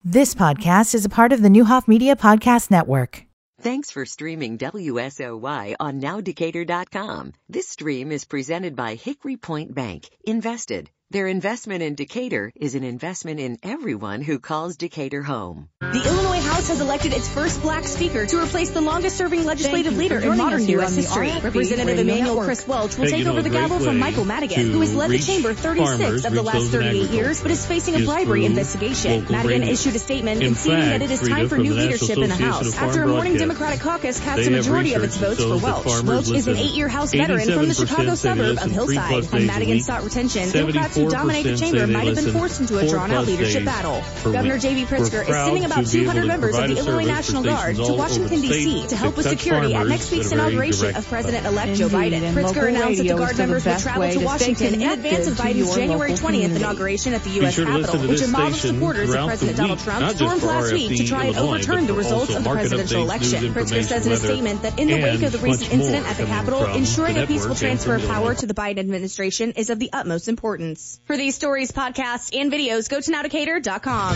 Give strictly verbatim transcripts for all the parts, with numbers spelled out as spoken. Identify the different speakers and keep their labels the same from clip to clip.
Speaker 1: This podcast is a part of the Newhoff Media Podcast Network.
Speaker 2: Thanks for streaming W S O Y on now decatur dot com. This stream is presented by Hickory Point Bank. Invested. Their investment in Decatur is an investment in everyone who calls Decatur home.
Speaker 3: The Illinois House has elected its first black speaker to replace the longest-serving legislative leader in modern U S history. Representative Emmanuel Chris Welch will
Speaker 4: hey,
Speaker 3: take
Speaker 4: you know,
Speaker 3: over the gavel from Michael Madigan, who has led the chamber thirty-six of the last thirty-eight years, but is facing a bribery investigation. Madigan radio. issued a statement
Speaker 4: in
Speaker 3: conceding
Speaker 4: fact,
Speaker 3: that it is time for new leadership in the House. After a morning Democratic caucus cast a majority of its votes for Welch. Welch is an eight-year House veteran from the Chicago suburb of Hillside, and Madigan sought retention. Democrats who dominate the chamber might have been forced into a drawn-out leadership battle. Governor J B. Pritzker is sending about two hundred members of the Illinois National Guard to Washington, D C to help with security at next week's inauguration of President-elect Joe Biden. Pritzker announced that the Guard members will travel to Washington in advance of Biden's January twentieth inauguration at the U S Capitol, which a mob of supporters of President Donald Trump stormed last week to try and overturn the results of the presidential election. Pritzker says in a statement that in the wake of the recent incident at the Capitol, ensuring a peaceful transfer of power to the Biden administration is of the utmost importance. For these stories, podcasts, and videos, go to now decatur dot com.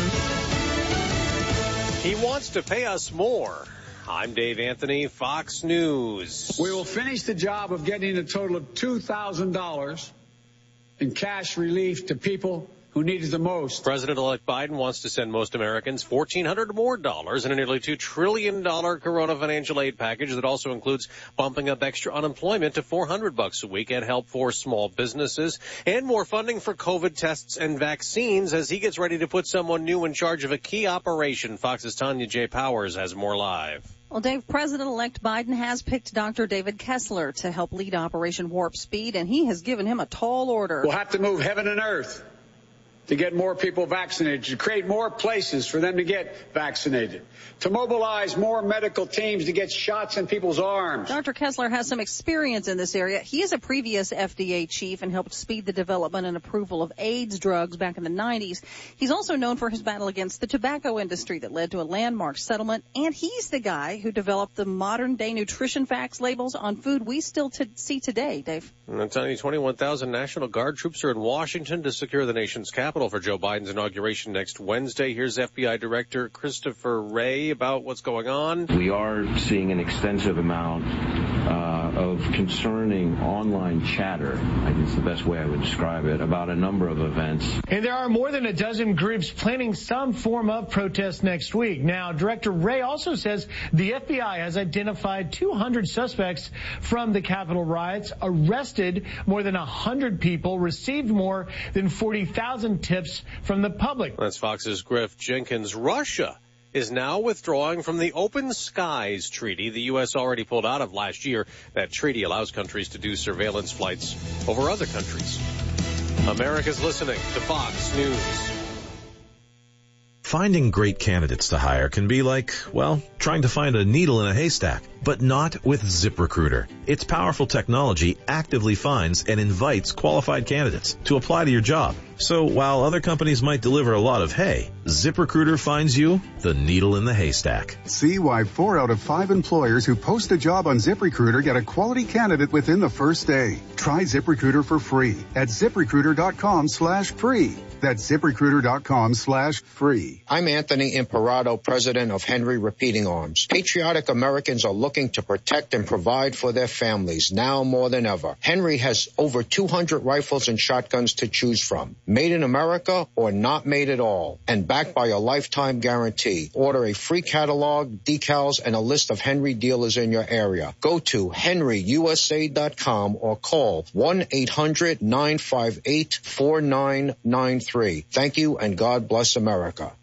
Speaker 5: He wants to pay us more. I'm Dave Anthony, Fox News.
Speaker 6: We will finish the job of getting a total of two thousand dollars in cash relief to people who need it the most.
Speaker 5: President-elect Biden wants to send most Americans fourteen hundred dollars more dollars in a nearly two trillion dollars Corona financial aid package that also includes bumping up extra unemployment to four hundred bucks a week and help for small businesses and more funding for COVID tests and vaccines as he gets ready to put someone new in charge of a key operation. Fox's Tanya J. Powers has more live.
Speaker 7: Well, Dave, President-elect Biden has picked Doctor David Kessler to help lead Operation Warp Speed, and he has given him a tall order.
Speaker 6: We'll have to move heaven and earth to get more people vaccinated, to create more places for them to get vaccinated, to mobilize more medical teams to get shots in people's arms.
Speaker 7: Doctor Kessler has some experience in this area. He is a previous F D A chief and helped speed the development and approval of AIDS drugs back in the nineties. He's also known for his battle against the tobacco industry that led to a landmark settlement, and he's the guy who developed the modern-day nutrition facts labels on food we still t- see today, Dave.
Speaker 5: And Tony, twenty-one thousand National Guard troops are in Washington to secure the nation's capital for Joe Biden's inauguration next Wednesday. Here's F B I Director Christopher Wray about what's going on.
Speaker 8: We are seeing an extensive amount uh, of concerning online chatter, I guess the best way I would describe it, about a number of events.
Speaker 9: And there are more than a dozen groups planning some form of protest next week. Now, Director Wray also says the F B I has identified two hundred suspects from the Capitol riots, arrested more than one hundred people, received more than forty thousand tips from the public.
Speaker 5: That's Fox's Griff Jenkins. Russia is now withdrawing from the Open Skies Treaty the U S already pulled out of last year. That treaty allows countries to do surveillance flights over other countries. America's listening to Fox News.
Speaker 10: Finding great candidates to hire can be like, well, trying to find a needle in a haystack, but not with ZipRecruiter. Its powerful technology actively finds and invites qualified candidates to apply to your job. So while other companies might deliver a lot of hay, ZipRecruiter finds you the needle in the haystack.
Speaker 11: See why four out of five employers who post a job on ZipRecruiter get a quality candidate within the first day. Try ZipRecruiter for free at ZipRecruiter.com slash free. That's ZipRecruiter.com slash free.
Speaker 12: I'm Anthony Imperato, president of Henry Repeating Arms. Patriotic Americans are looking to protect and provide for their families now more than ever. Henry has over two hundred rifles and shotguns to choose from. Made in America or not made at all. And backed by a lifetime guarantee. Order a free catalog, decals, and a list of Henry dealers in your area. Go to henry u s a dot com or call one eight hundred nine five eight four nine nine three. Thank you, and God bless America.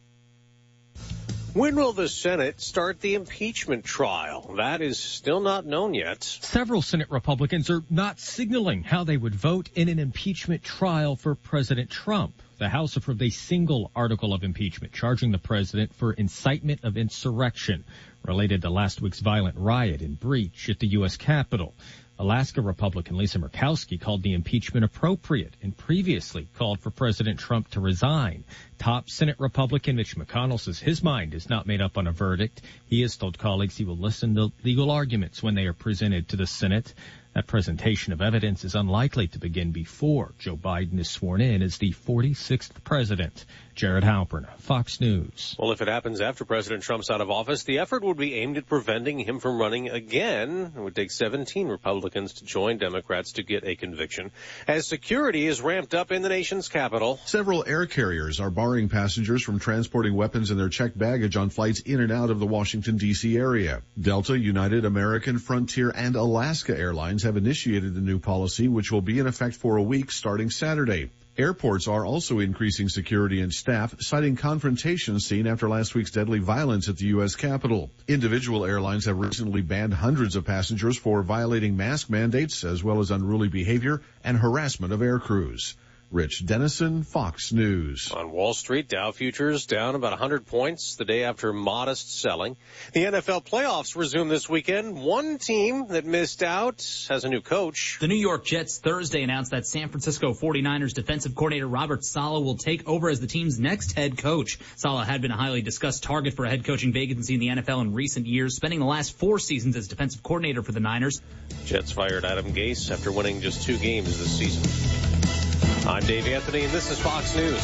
Speaker 5: When will the Senate start the impeachment trial? That is still not known yet.
Speaker 13: Several Senate Republicans are not signaling how they would vote in an impeachment trial for President Trump. The House approved a single article of impeachment charging the president for incitement of insurrection related to last week's violent riot and breach at the U S Capitol. Alaska Republican Lisa Murkowski called the impeachment appropriate and previously called for President Trump to resign. Top Senate Republican Mitch McConnell says his mind is not made up on a verdict. He has told colleagues he will listen to legal arguments when they are presented to the Senate. That presentation of evidence is unlikely to begin before Joe Biden is sworn in as the forty-sixth president. Jared Halpern, Fox News.
Speaker 5: Well, if it happens after President Trump's out of office, the effort would be aimed at preventing him from running again. It would take seventeen Republicans to join Democrats to get a conviction, as security is ramped up in the nation's capital.
Speaker 4: Several air carriers are barring passengers from transporting weapons and their checked baggage on flights in and out of the Washington, D C area. Delta, United, American, Frontier, and Alaska Airlines have initiated the new policy, which will be in effect for a week starting Saturday. Airports are also increasing security and staff, citing confrontations seen after last week's deadly violence at the U S Capitol. Individual airlines have recently banned hundreds of passengers for violating mask mandates, as well as unruly behavior and harassment of air crews. Rich Dennison, Fox News.
Speaker 5: On Wall Street, Dow futures down about one hundred points the day after modest selling. The N F L playoffs resume this weekend. One team that missed out has a new coach.
Speaker 14: The New York Jets Thursday announced that San Francisco forty-niners defensive coordinator Robert Saleh will take over as the team's next head coach. Saleh had been a highly discussed target for a head coaching vacancy in the N F L in recent years, spending the last four seasons as defensive coordinator for the Niners.
Speaker 5: Jets fired Adam Gase after winning just two games this season. I'm Dave Anthony, and this is Fox News.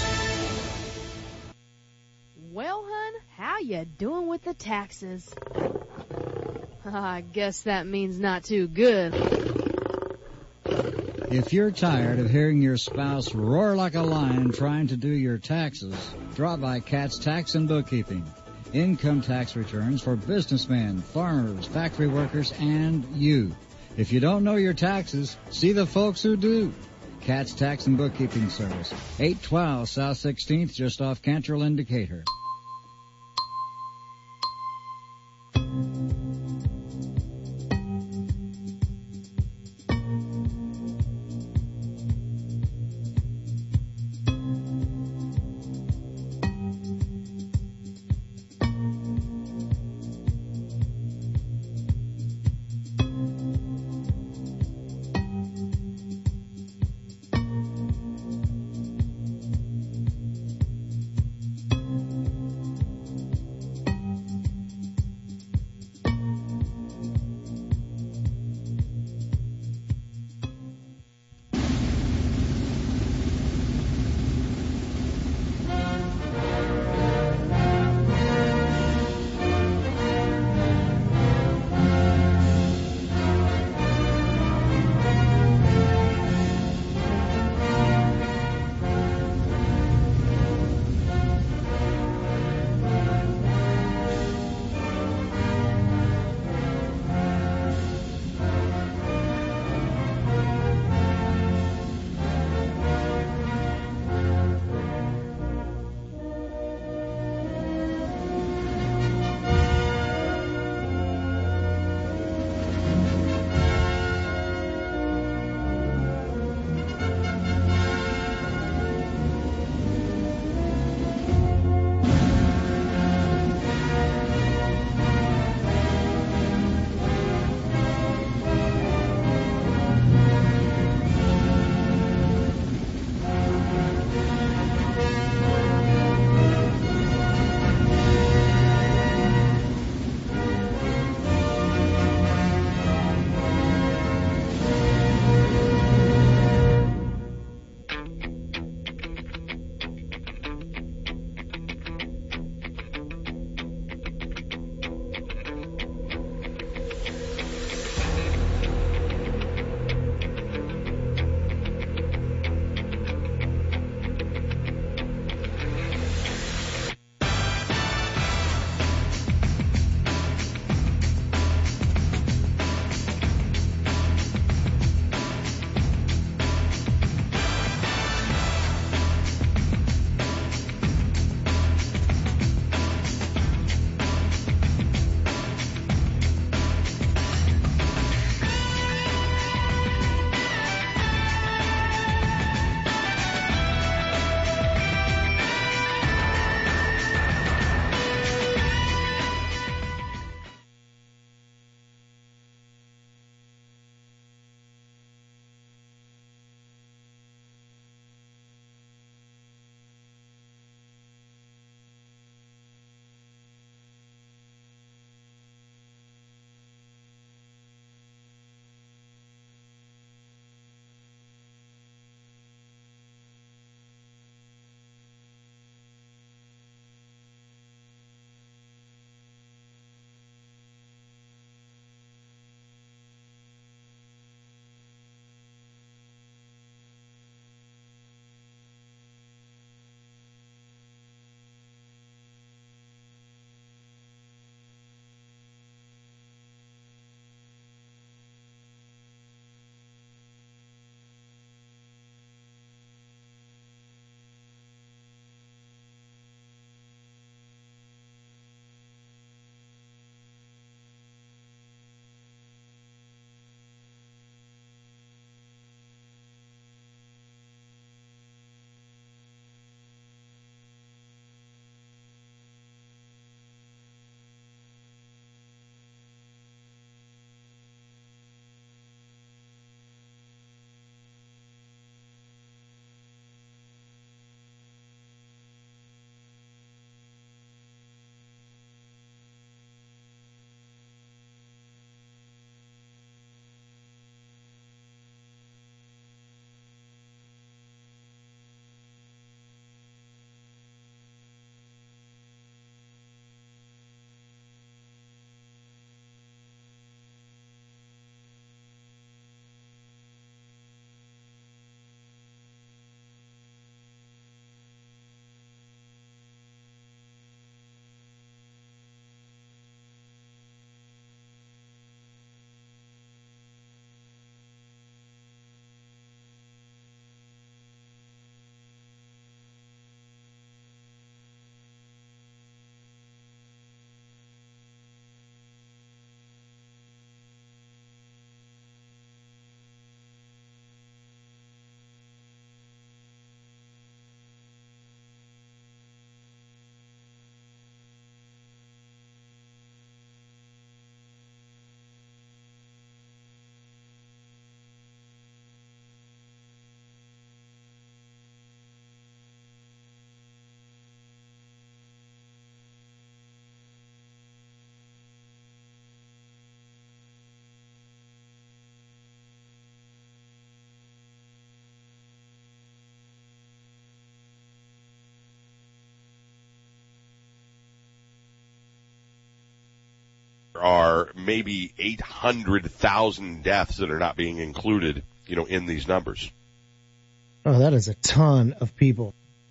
Speaker 15: Well, hun, how you doing with the taxes? I guess that means not too good.
Speaker 16: If you're tired of hearing your spouse roar like a lion trying to do your taxes, drop by Katz Tax and Bookkeeping. Income tax returns for businessmen, farmers, factory workers, and you. If you don't know your taxes, see the folks who do. Katz Tax and Bookkeeping Service, eight twelve South sixteenth, just off Cantrell and Decatur.
Speaker 17: are maybe eight hundred thousand deaths that are not being included, you know, in these numbers.
Speaker 18: Oh, that is a ton of people.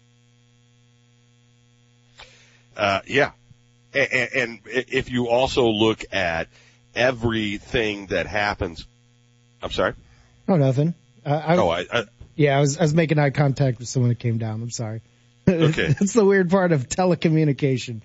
Speaker 17: Uh, yeah. And, and if you also look at everything that happens, I'm sorry?
Speaker 18: Oh, nothing. Uh, I,
Speaker 17: oh, I, I,
Speaker 18: yeah, I was, I was making eye contact with someone that came down. I'm sorry.
Speaker 17: Okay.
Speaker 18: That's the weird part of telecommunication.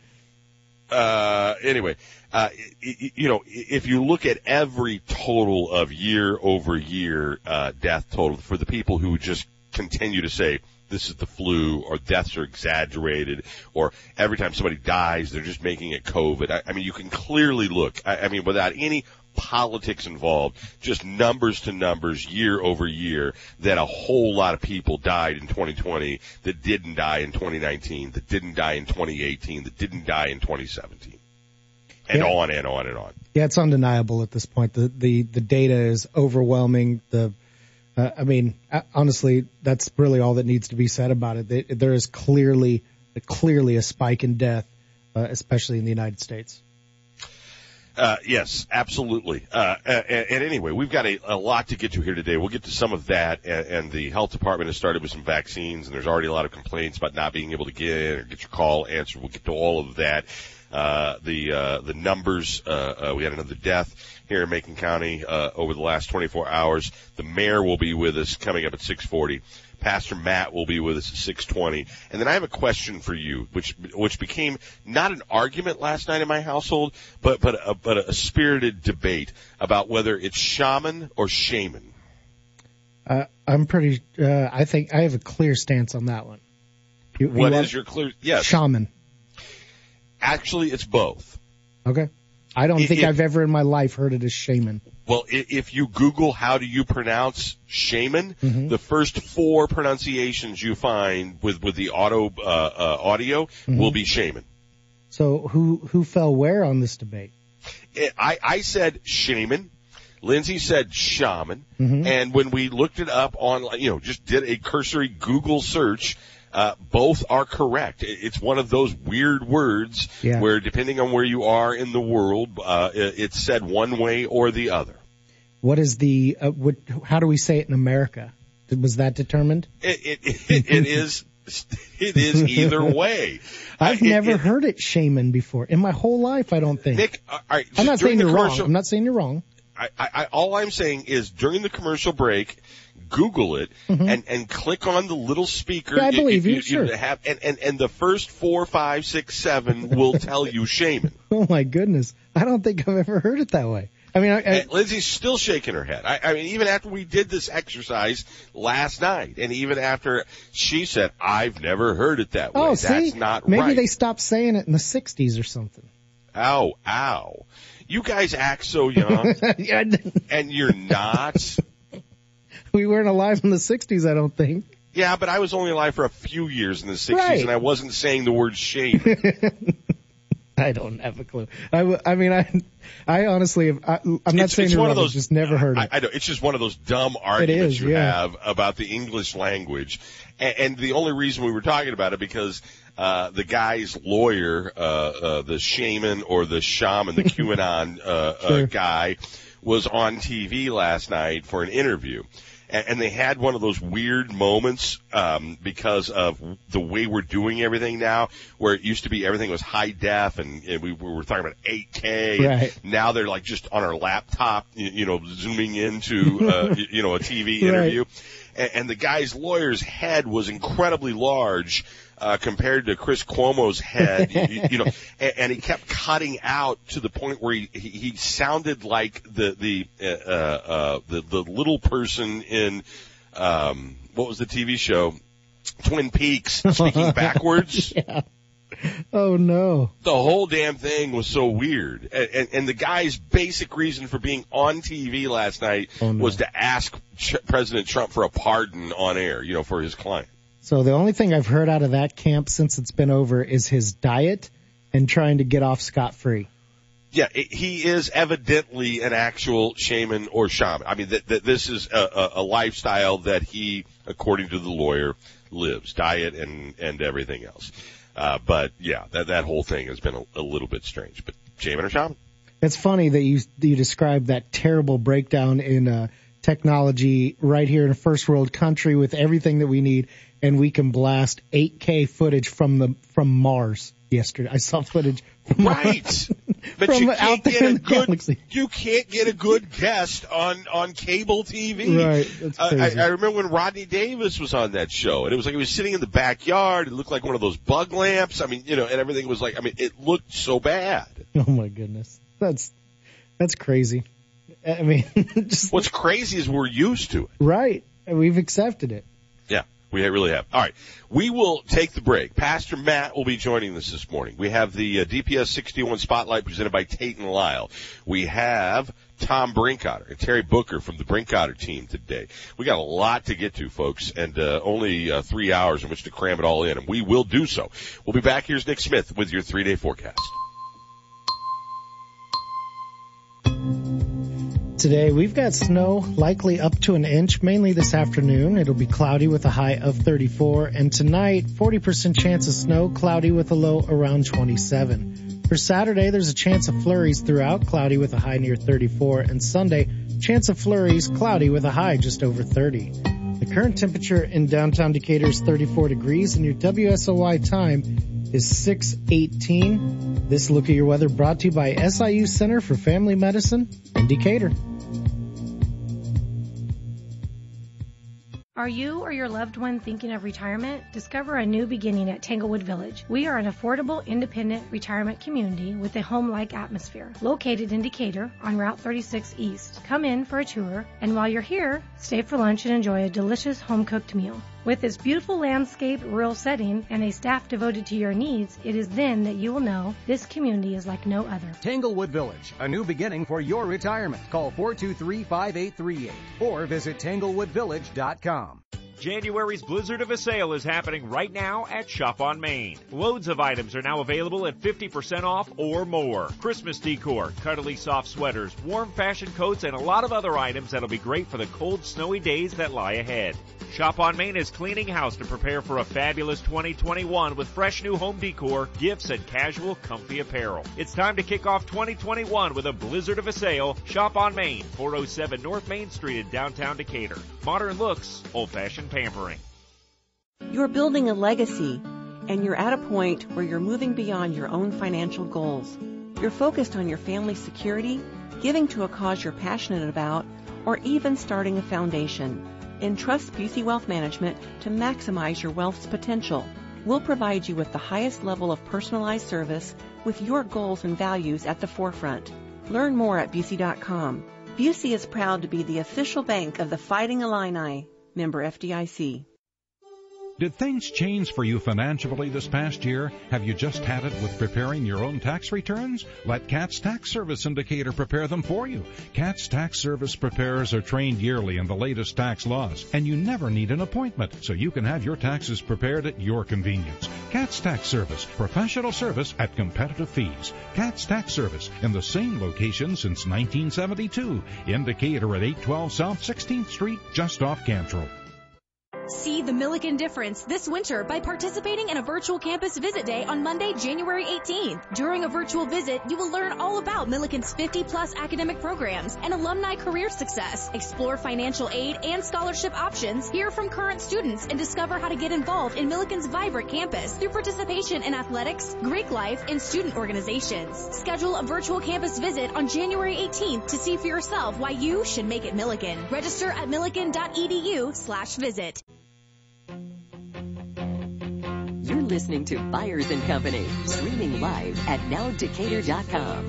Speaker 17: Uh, anyway, uh, you know, if you look at every total of year over year, uh, death total for the people who just continue to say this is the flu or deaths are exaggerated or every time somebody dies, they're just making it COVID. I, I mean, you can clearly look, I, I mean, without any politics involved, just numbers to numbers year over year that a whole lot of people died in twenty twenty that didn't die in twenty nineteen, that didn't die in twenty eighteen, that didn't die in twenty seventeen. And yeah. on and on and on.
Speaker 18: Yeah, it's undeniable at this point. The the, the data is overwhelming. The uh, I mean, honestly, that's really all that needs to be said about it. There is clearly clearly a spike in death, uh, especially in the United States.
Speaker 17: Uh, yes, absolutely. Uh, and, and anyway, we've got a, a lot to get to here today. We'll get to some of that, and, and the health department has started with some vaccines, and there's already a lot of complaints about not being able to get in or get your call answered. We'll get to all of that. Uh, the, uh, the numbers, uh, uh, we had another death here in Macon County, uh, over the last twenty-four hours. The mayor will be with us coming up at six forty. Pastor Matt will be with us at six twenty. And then I have a question for you, which which became not an argument last night in my household, but but a, but a spirited debate about whether it's shaman or shaman.
Speaker 18: Uh, I'm pretty. Uh, I think I have a clear stance on that one.
Speaker 17: You, what you is your clear? Yes,
Speaker 18: shaman.
Speaker 17: Actually, it's both.
Speaker 18: Okay. I don't
Speaker 17: It-
Speaker 18: think
Speaker 17: it-
Speaker 18: I've ever in my life heard it as shaman.
Speaker 17: Well, i- if you Google how do you pronounce shaman,
Speaker 18: Mhm.
Speaker 17: the first four pronunciations you find with with the auto uh, uh, audio
Speaker 18: Mhm.
Speaker 17: will be shaman.
Speaker 18: So who who fell where on this debate?
Speaker 17: I, I I said shaman. Lindsay said shaman.
Speaker 18: Mhm.
Speaker 17: And when we looked it up on, you know, just did a cursory Google search, uh, both are correct. It- It's one of those weird words
Speaker 18: Yeah.
Speaker 17: where depending on where you are in the world, uh, it- it's said one way or the other.
Speaker 18: What is the? Uh, what? How do we say it in America? Was that determined?
Speaker 17: It, it, it, it is, it is either way.
Speaker 18: I've
Speaker 17: Uh, it-
Speaker 18: never
Speaker 17: it-
Speaker 18: heard it shaman before in my whole life. I don't think.
Speaker 17: Nick, all right,
Speaker 18: I'm not
Speaker 17: during
Speaker 18: saying
Speaker 17: the
Speaker 18: you're wrong.
Speaker 17: commercial-
Speaker 18: I'm not saying you're wrong.
Speaker 17: I, I, I, all I'm saying is during the commercial break, Google it
Speaker 18: Mhm.
Speaker 17: and, and click on the little speaker.
Speaker 18: Yeah, I believe you,
Speaker 17: you
Speaker 18: sure.
Speaker 17: have, and, and, and the first four, five, six, seven will tell you shaman.
Speaker 18: Oh my goodness! I don't think I've ever heard it that way. I mean, I, I,
Speaker 17: And Lindsay's still shaking her head. I, I mean, even after we did this exercise last night, and even after she said, "I've never heard it that way."
Speaker 18: oh,
Speaker 17: That's
Speaker 18: see,
Speaker 17: not
Speaker 18: maybe
Speaker 17: right.
Speaker 18: they stopped saying it in the sixties or something.
Speaker 17: Ow, ow! You guys act so young,
Speaker 18: Yeah, I didn't-
Speaker 17: and you're not.
Speaker 18: we weren't alive in the sixties, I don't think.
Speaker 17: Yeah, but I was only alive for a few years in the sixties,
Speaker 18: Right.
Speaker 17: and I wasn't saying the word shame.
Speaker 18: I don't have a clue. I, w- I mean, I, I honestly, have, I, I'm not
Speaker 17: It's-
Speaker 18: saying
Speaker 17: it's
Speaker 18: you're
Speaker 17: one
Speaker 18: wrong.
Speaker 17: of
Speaker 18: I've
Speaker 17: those-
Speaker 18: just never heard
Speaker 17: I,
Speaker 18: it.
Speaker 17: I know it's just one of those dumb arguments
Speaker 18: is,
Speaker 17: you
Speaker 18: yeah.
Speaker 17: have about the English language, and, and the only reason we were talking about it because uh, the guy's lawyer, uh, uh, the shaman or the shaman, the QAnon uh, uh,
Speaker 18: Sure.
Speaker 17: guy, was on T V last night for an interview. And, and they had one of those weird moments um, because of the way we're doing everything now, where it used to be everything was high def, and, and we, we were talking about eight K.
Speaker 18: Right.
Speaker 17: And now they're like just on our laptop, you, you know, zooming into uh, you, you know a T V interview. And, and the guy's lawyer's head was incredibly large. Uh, compared to Chris Cuomo's head, you, you know, and, and he kept cutting out to the point where he, he, he sounded like the, the, uh, uh, the, the little person in, um, what was the T V show? Twin Peaks, speaking backwards.
Speaker 18: Yeah. Oh no.
Speaker 17: The whole damn thing was so weird. And, and, and the guy's basic reason for being on T V last night
Speaker 18: Oh, no.
Speaker 17: was to ask Ch- President Trump for a pardon on air, you know, for his client.
Speaker 18: So the only thing I've heard out of that camp since it's been over is his diet and trying to get off scot-free.
Speaker 17: Yeah, it, he is evidently an actual shaman or shaman. I mean, that th- this is a, a, a lifestyle that he, according to the lawyer, lives, diet and, and everything else. Uh, but yeah, that, that whole thing has been a, a little bit strange. But shaman or shaman?
Speaker 18: It's funny that you you described that terrible breakdown in uh, technology right here in a first world country with everything that we need, and we can blast eight K footage from the from Mars yesterday. I saw footage from
Speaker 17: right,
Speaker 18: Mars.
Speaker 17: but
Speaker 18: from
Speaker 17: you
Speaker 18: out
Speaker 17: can't
Speaker 18: there
Speaker 17: get
Speaker 18: in
Speaker 17: a
Speaker 18: the
Speaker 17: good
Speaker 18: galaxy.
Speaker 17: you can't get a good guest on on cable T V.
Speaker 18: Right, that's
Speaker 17: Uh,
Speaker 18: crazy.
Speaker 17: I, I remember when Rodney Davis was on that show, and it was like he was sitting in the backyard. It looked like one of those bug lamps. I mean, you know, and everything was like, I mean, it looked so bad.
Speaker 18: Oh my goodness, that's that's crazy. I mean, just
Speaker 17: What's crazy is we're used to it.
Speaker 18: right. We've accepted it.
Speaker 17: Yeah, we really have. All right, we will take the break. Pastor Matt will be joining us this morning. We have the uh, D P S sixty-one Spotlight presented by Tate and Lyle. We have Tom Brinkotter and Terry Booker from the Brinkotter team today. We got a lot to get to, folks, and uh, only uh, three hours in which to cram it all in, and we will do so. We'll be back. Here's Nick Smith with your three-day forecast.
Speaker 18: Today, we've got snow likely up to an inch, mainly this afternoon. It'll be cloudy with a high of thirty-four. And tonight, forty percent chance of snow, cloudy with a low around twenty-seven. For Saturday, there's a chance of flurries throughout, cloudy with a high near thirty-four. And Sunday, chance of flurries, cloudy with a high just over thirty. The current temperature in downtown Decatur is thirty-four degrees, and your W S O Y time is six eighteen. This look at your weather brought to you by S I U Center for Family Medicine in Decatur.
Speaker 19: Are you or your loved one thinking of retirement? Discover a new beginning at Tanglewood Village. We are an affordable, independent retirement community with a home-like atmosphere. Located in Decatur on Route thirty-six East. Come in for a tour, and while you're here, stay for lunch and enjoy a delicious home-cooked meal. With its beautiful landscape, rural setting, and a staff devoted to your needs, it is then that you will know this community is like no other.
Speaker 20: Tanglewood Village, a new beginning for your retirement. Call four two three, five eight three eight or visit tanglewood village dot com.
Speaker 21: January's Blizzard of a Sale is happening right now at Shop on Main. Loads of items are now available at fifty percent off or more. Christmas decor, cuddly soft sweaters, warm fashion coats, and a lot of other items that'll be great for the cold, snowy days that lie ahead. Shop on Main is cleaning house to prepare for a fabulous twenty twenty-one with fresh new home decor, gifts, and casual, comfy apparel. It's time to kick off twenty twenty-one with a Blizzard of a Sale. Shop on Main, four oh seven North Main Street in downtown Decatur. Modern looks, old-fashioned pampering.
Speaker 22: You're building a legacy, and you're at a point where you're moving beyond your own financial goals. You're focused on your family's security, giving to a cause you're passionate about, or even starting a foundation. Entrust Busey Wealth Management to maximize your wealth's potential. We'll provide you with the highest level of personalized service with your goals and values at the forefront. Learn more at Busey dot com. Busey is proud to be the official bank of the Fighting Illini. Member F D I C.
Speaker 23: Did things change for you financially this past year? Have you just had it with preparing your own tax returns? Let Katz Tax Service in Decatur prepare them for you. Katz Tax Service preparers are trained yearly in the latest tax laws, and you never need an appointment, so you can have your taxes prepared at your convenience. Katz Tax Service, professional service at competitive fees. Katz Tax Service, in the same location since nineteen seventy-two, in Decatur at eight twelve South sixteenth Street, just off Cantrell.
Speaker 3: See the Milliken difference this winter by participating in a virtual campus visit day on Monday, January eighteenth. During a virtual visit, you will learn all about Milliken's fifty plus academic programs and alumni career success. Explore financial aid and scholarship options, hear from current students, and discover how to get involved in Milliken's vibrant campus through participation in athletics, Greek life, and student organizations. Schedule a virtual campus visit on January eighteenth to see for yourself why you should make it Milliken. Register at milliken dot e d u slash visit.
Speaker 2: You're listening to Byers and Company, streaming live at now decatur dot com.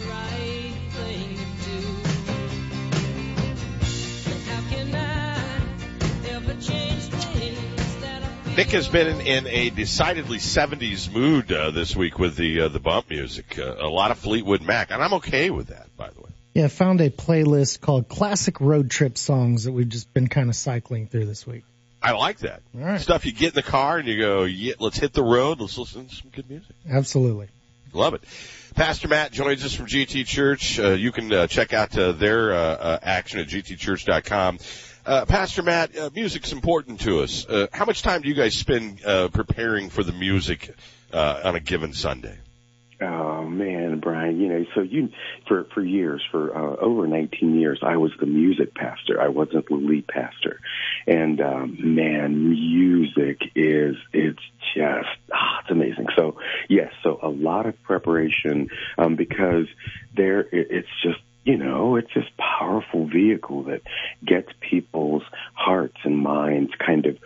Speaker 17: Nick has been in, in a decidedly seventies mood uh, this week with the uh, the bump music. Uh, a lot of Fleetwood Mac, and I'm okay with that, by the way.
Speaker 18: Yeah, I found a playlist called Classic Road Trip Songs that we've just been kind of cycling through this week.
Speaker 17: I like that.
Speaker 18: All right.
Speaker 17: Stuff you get in the car and you go, yeah, let's hit the road. Let's listen to some good music.
Speaker 18: Absolutely.
Speaker 17: Love it. Pastor Matt joins us from G T Church. Uh, you can uh, check out uh, their uh, uh, action at g t church dot com. Uh, Pastor Matt, uh, music's important to us. Uh, how much time do you guys spend uh, preparing for the music uh, on a given Sunday?
Speaker 1: Oh man, Brian, you know, so you, for, for years, for uh, over nineteen years, I was the music pastor. I wasn't the lead pastor. And, um, man, music is, it's just, ah, it's amazing. So yes, so a lot of preparation, um, because there, it, it's just, you know, it's this powerful vehicle that gets people's hearts and minds kind of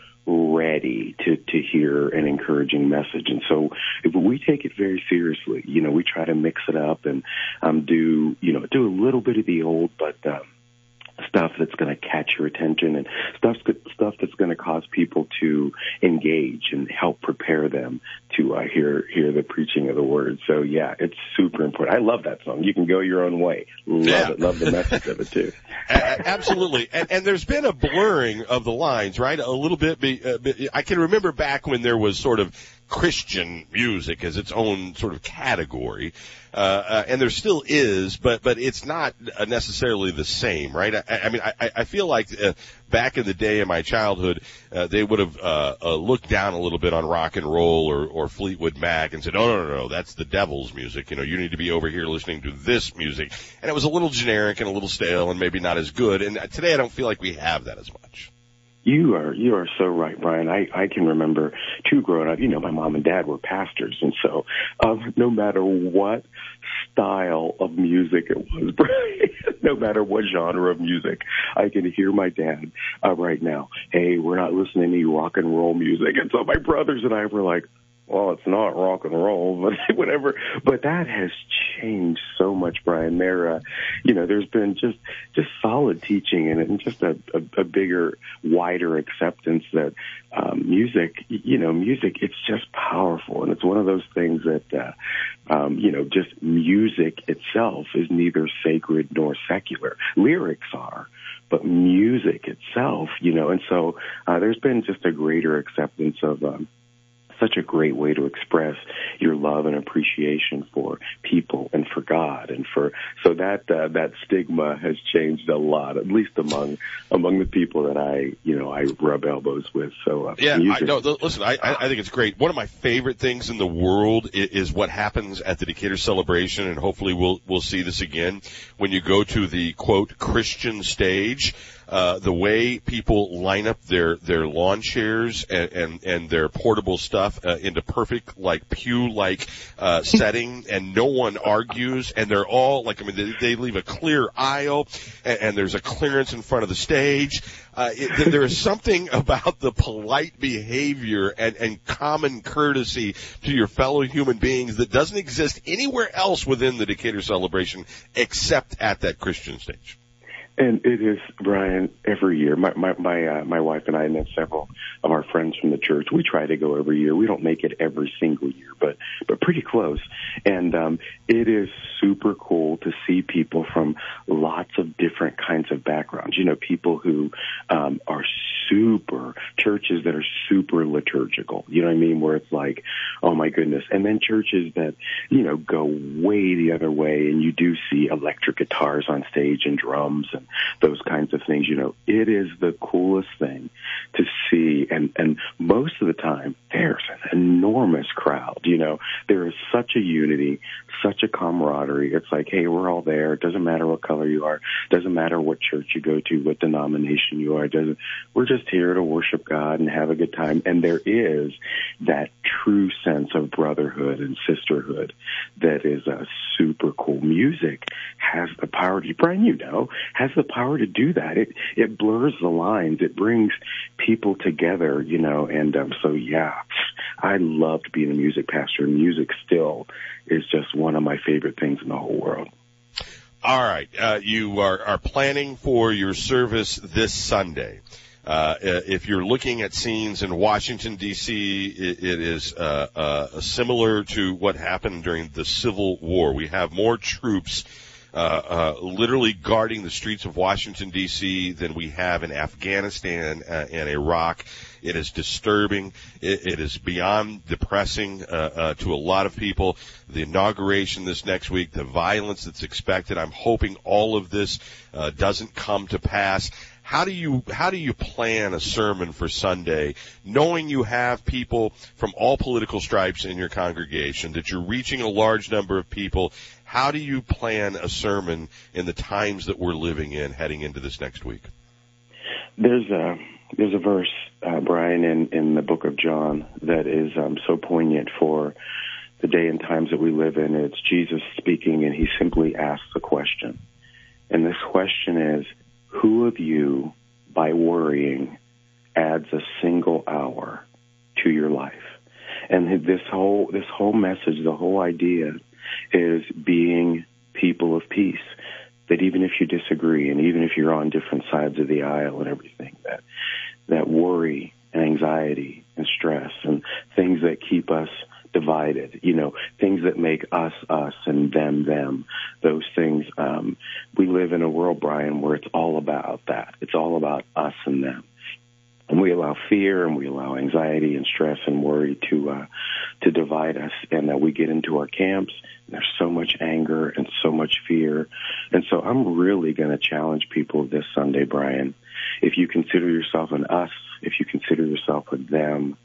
Speaker 1: ready to, to hear an encouraging message. And so if we take it very seriously, you know, we try to mix it up and um, do, you know, do a little bit of the old, but um, stuff that's going to catch your attention and stuff, stuff that's going to cause people to engage and help prepare them to uh, hear hear the preaching of the word. So, yeah, it's super important. I love that song. You Can Go Your Own Way. Love yeah. it. Love the message of it, too.
Speaker 17: Absolutely. And, and there's been a blurring of the lines, right? A little bit. Be, uh, be, I can remember back when there was sort of Christian music as its own sort of category. Uh, uh, and there still is, but, but it's not necessarily the same, right? I, I mean, I, I feel like, uh, back in the day in my childhood, uh, they would have, uh, uh, looked down a little bit on rock and roll or, or Fleetwood Mac and said, oh, no, no, no, that's the devil's music. You know, you need to be over here listening to this music. And it was a little generic and a little stale and maybe not as good. And today I don't feel like we have that as much.
Speaker 1: You are you are so right, Brian. I, I can remember, too, growing up, you know, my mom and dad were pastors. And so um, no matter what style of music it was, Brian, no matter what genre of music, I can hear my dad uh, right now, hey, we're not listening to any rock and roll music. And so my brothers and I were like, well, it's not rock and roll, but whatever. But that has changed so much, Brian. There, uh, you know, there's been just just solid teaching in it, and just a, a, a bigger, wider acceptance that um, music, you know, music, it's just powerful, and it's one of those things that, uh, um, you know, just music itself is neither sacred nor secular. Lyrics are. But music itself, you know, and so uh, there's been just a greater acceptance of um, such a great way to express your love and appreciation for people and for God, and for so that uh, that stigma has changed a lot, at least among among the people that I you know I rub elbows with. So uh,
Speaker 17: yeah,
Speaker 1: music.
Speaker 17: I, no, listen, I, I think it's great. One of my favorite things in the world is, is what happens at the Decatur Celebration, and hopefully we'll we'll see this again when you go to the quote Christian stage. Uh, the way people line up their, their lawn chairs and, and, and their portable stuff, uh, into perfect, like, pew-like, uh, setting, and no one argues, and they're all, like, I mean, they, they leave a clear aisle, and, and there's a clearance in front of the stage. Uh, it, there is something about the polite behavior and, and common courtesy to your fellow human beings that doesn't exist anywhere else within the Decatur Celebration except at that Christian stage.
Speaker 1: And it is, Brian, every year. My my my, uh, my wife and I, and then several of our friends from the church, we try to go every year. We don't make it every single year, but but pretty close. And um, it is super cool to see people from lots of different kinds of backgrounds. You know, people who um, are super, churches that are super liturgical. You know what I mean? Where it's like, oh my goodness. And then churches that, you know, go way the other way, and you do see electric guitars on stage and drums and those kinds of things. You know, it is the coolest thing to see. And, and most of the time, there's an enormous crowd. You know, there is such a unity, such a camaraderie. It's like, hey, we're all there. It doesn't matter what color you are. It doesn't matter what church you go to, what denomination you are. It doesn't, we're just here to worship God and have a good time. And there is that true sense of brotherhood and sisterhood that is uh, super cool. Music has the power to, Brian, you know, has the power to do that. It it blurs the lines. It brings people together, you know, and um, so, yeah, I loved being a music pastor. Music still is just one of my favorite things in the whole world.
Speaker 17: All right. Uh, you are, are planning for your service this Sunday. Uh, if you're looking at scenes in Washington, D C, it, it is uh, uh, similar to what happened during the Civil War. We have more troops Uh, uh, literally guarding the streets of Washington, D C than we have in Afghanistan uh, and Iraq. It is disturbing. It, it is beyond depressing uh, uh, to a lot of people. The inauguration this next week, the violence that's expected. I'm hoping all of this uh, doesn't come to pass. How do you how do you plan a sermon for Sunday, knowing you have people from all political stripes in your congregation, that you're reaching a large number of people? How do you plan a sermon in the times that we're living in heading into this next week?
Speaker 1: There's a there's a verse, uh, Brian, in, in the book of John that is um, so poignant for the day and times that we live in. It's Jesus speaking, and he simply asks a question. And this question is, who of you, by worrying, adds a single hour to your life? And this whole this whole message, the whole idea is being people of peace. That even if you disagree, and even if you're on different sides of the aisle and everything, that that worry and anxiety and stress and things that keep us divided, you know, things that make us us and them them, those things. Um, we live in a world, Brian, where it's all about that. It's all about us and them. And we allow fear and we allow anxiety and stress and worry to uh, to divide us. And uh, we get into our camps, and there's so much anger and so much fear. And so I'm really going to challenge people this Sunday, Brian. If you consider yourself an us, if you consider yourself a them,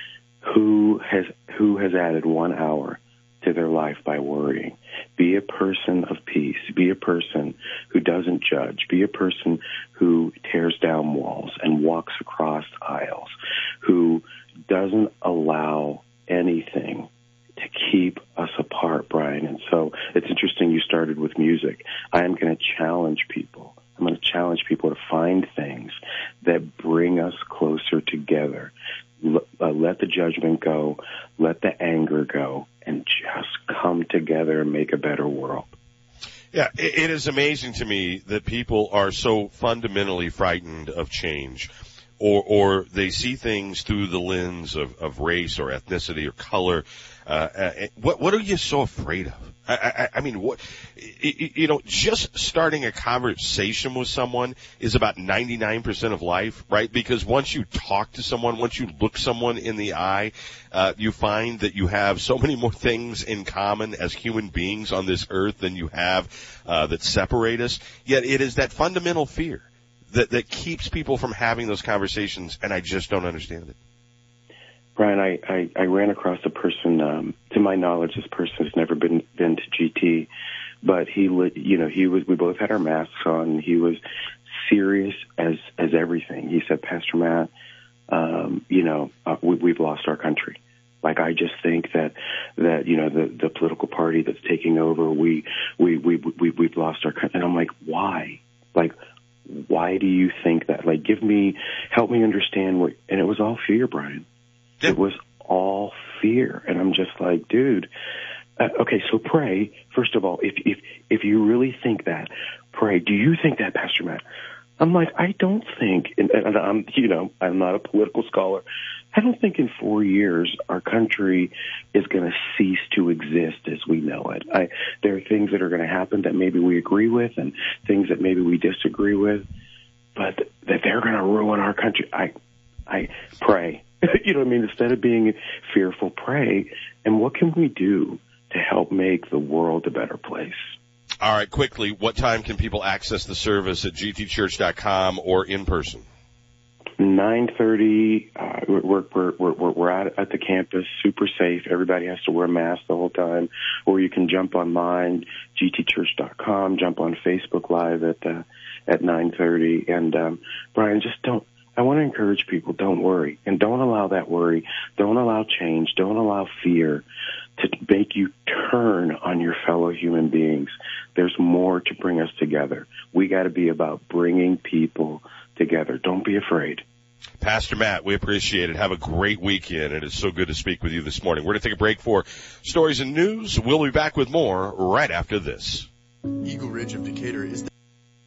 Speaker 1: who has who has added one hour to their life by worrying? Be a person of peace. Be a person who doesn't judge. Be a person who tears down walls and walks across aisles, who doesn't allow anything to keep us apart, Brian. And so it's interesting you started with music. I am going to challenge people. I'm going to challenge people to find things that bring us closer together. Uh, let the judgment go, let the anger go, and just come together and make a better world.
Speaker 17: Yeah, it, it is amazing to me that people are so fundamentally frightened of change, or or they see things through the lens of, of race or ethnicity or color. Uh, uh, what what are you so afraid of? I, I, I mean, what, you know, just starting a conversation with someone is about ninety-nine percent of life, right? Because once you talk to someone, once you look someone in the eye, uh, you find that you have so many more things in common as human beings on this earth than you have uh, that separate us. Yet it is that fundamental fear that, that keeps people from having those conversations, and I just don't understand it.
Speaker 1: Brian, I, I, I ran across a person, um, to my knowledge, this person has never been, been to G T, but he, you know, he was, we both had our masks on, and he was serious as, as everything. He said, Pastor Matt, um, you know, uh, we, we've lost our country. Like, I just think that, that, you know, the, the political party that's taking over, we, we, we, we, we've lost our country. And I'm like, why? Like, why do you think that? Like, give me, help me understand what, and it was all fear, Brian. It was all fear. And I'm just like, dude, uh, okay, so pray. First of all, if, if, if you really think that, pray. Do you think that, Pastor Matt? I'm like, I don't think, and, and I'm, you know, I'm not a political scholar. I don't think in four years our country is going to cease to exist as we know it. I, there are things that are going to happen that maybe we agree with and things that maybe we disagree with, but that they're going to ruin our country. I, I pray. You know what I mean? Instead of being fearful, pray. And what can we do to help make the world a better place?
Speaker 17: All right, quickly, what time can people access the service at g t church dot com or in person?
Speaker 1: nine thirty, uh, we're, we're, we're, we're out at the campus, super safe. Everybody has to wear a mask the whole time. Or you can jump online, g t church dot com, jump on Facebook Live at, uh, at nine thirty. And, um, Brian, just don't, I want to encourage people, don't worry. And don't allow that worry. Don't allow change. Don't allow fear to make you turn on your fellow human beings. There's more to bring us together. We got to be about bringing people together. Don't be afraid.
Speaker 17: Pastor Matt, we appreciate it. Have a great weekend. It is so good to speak with you this morning. We're going to take a break for stories and news. We'll be back with more right after this.
Speaker 6: Eagle Ridge of Decatur is the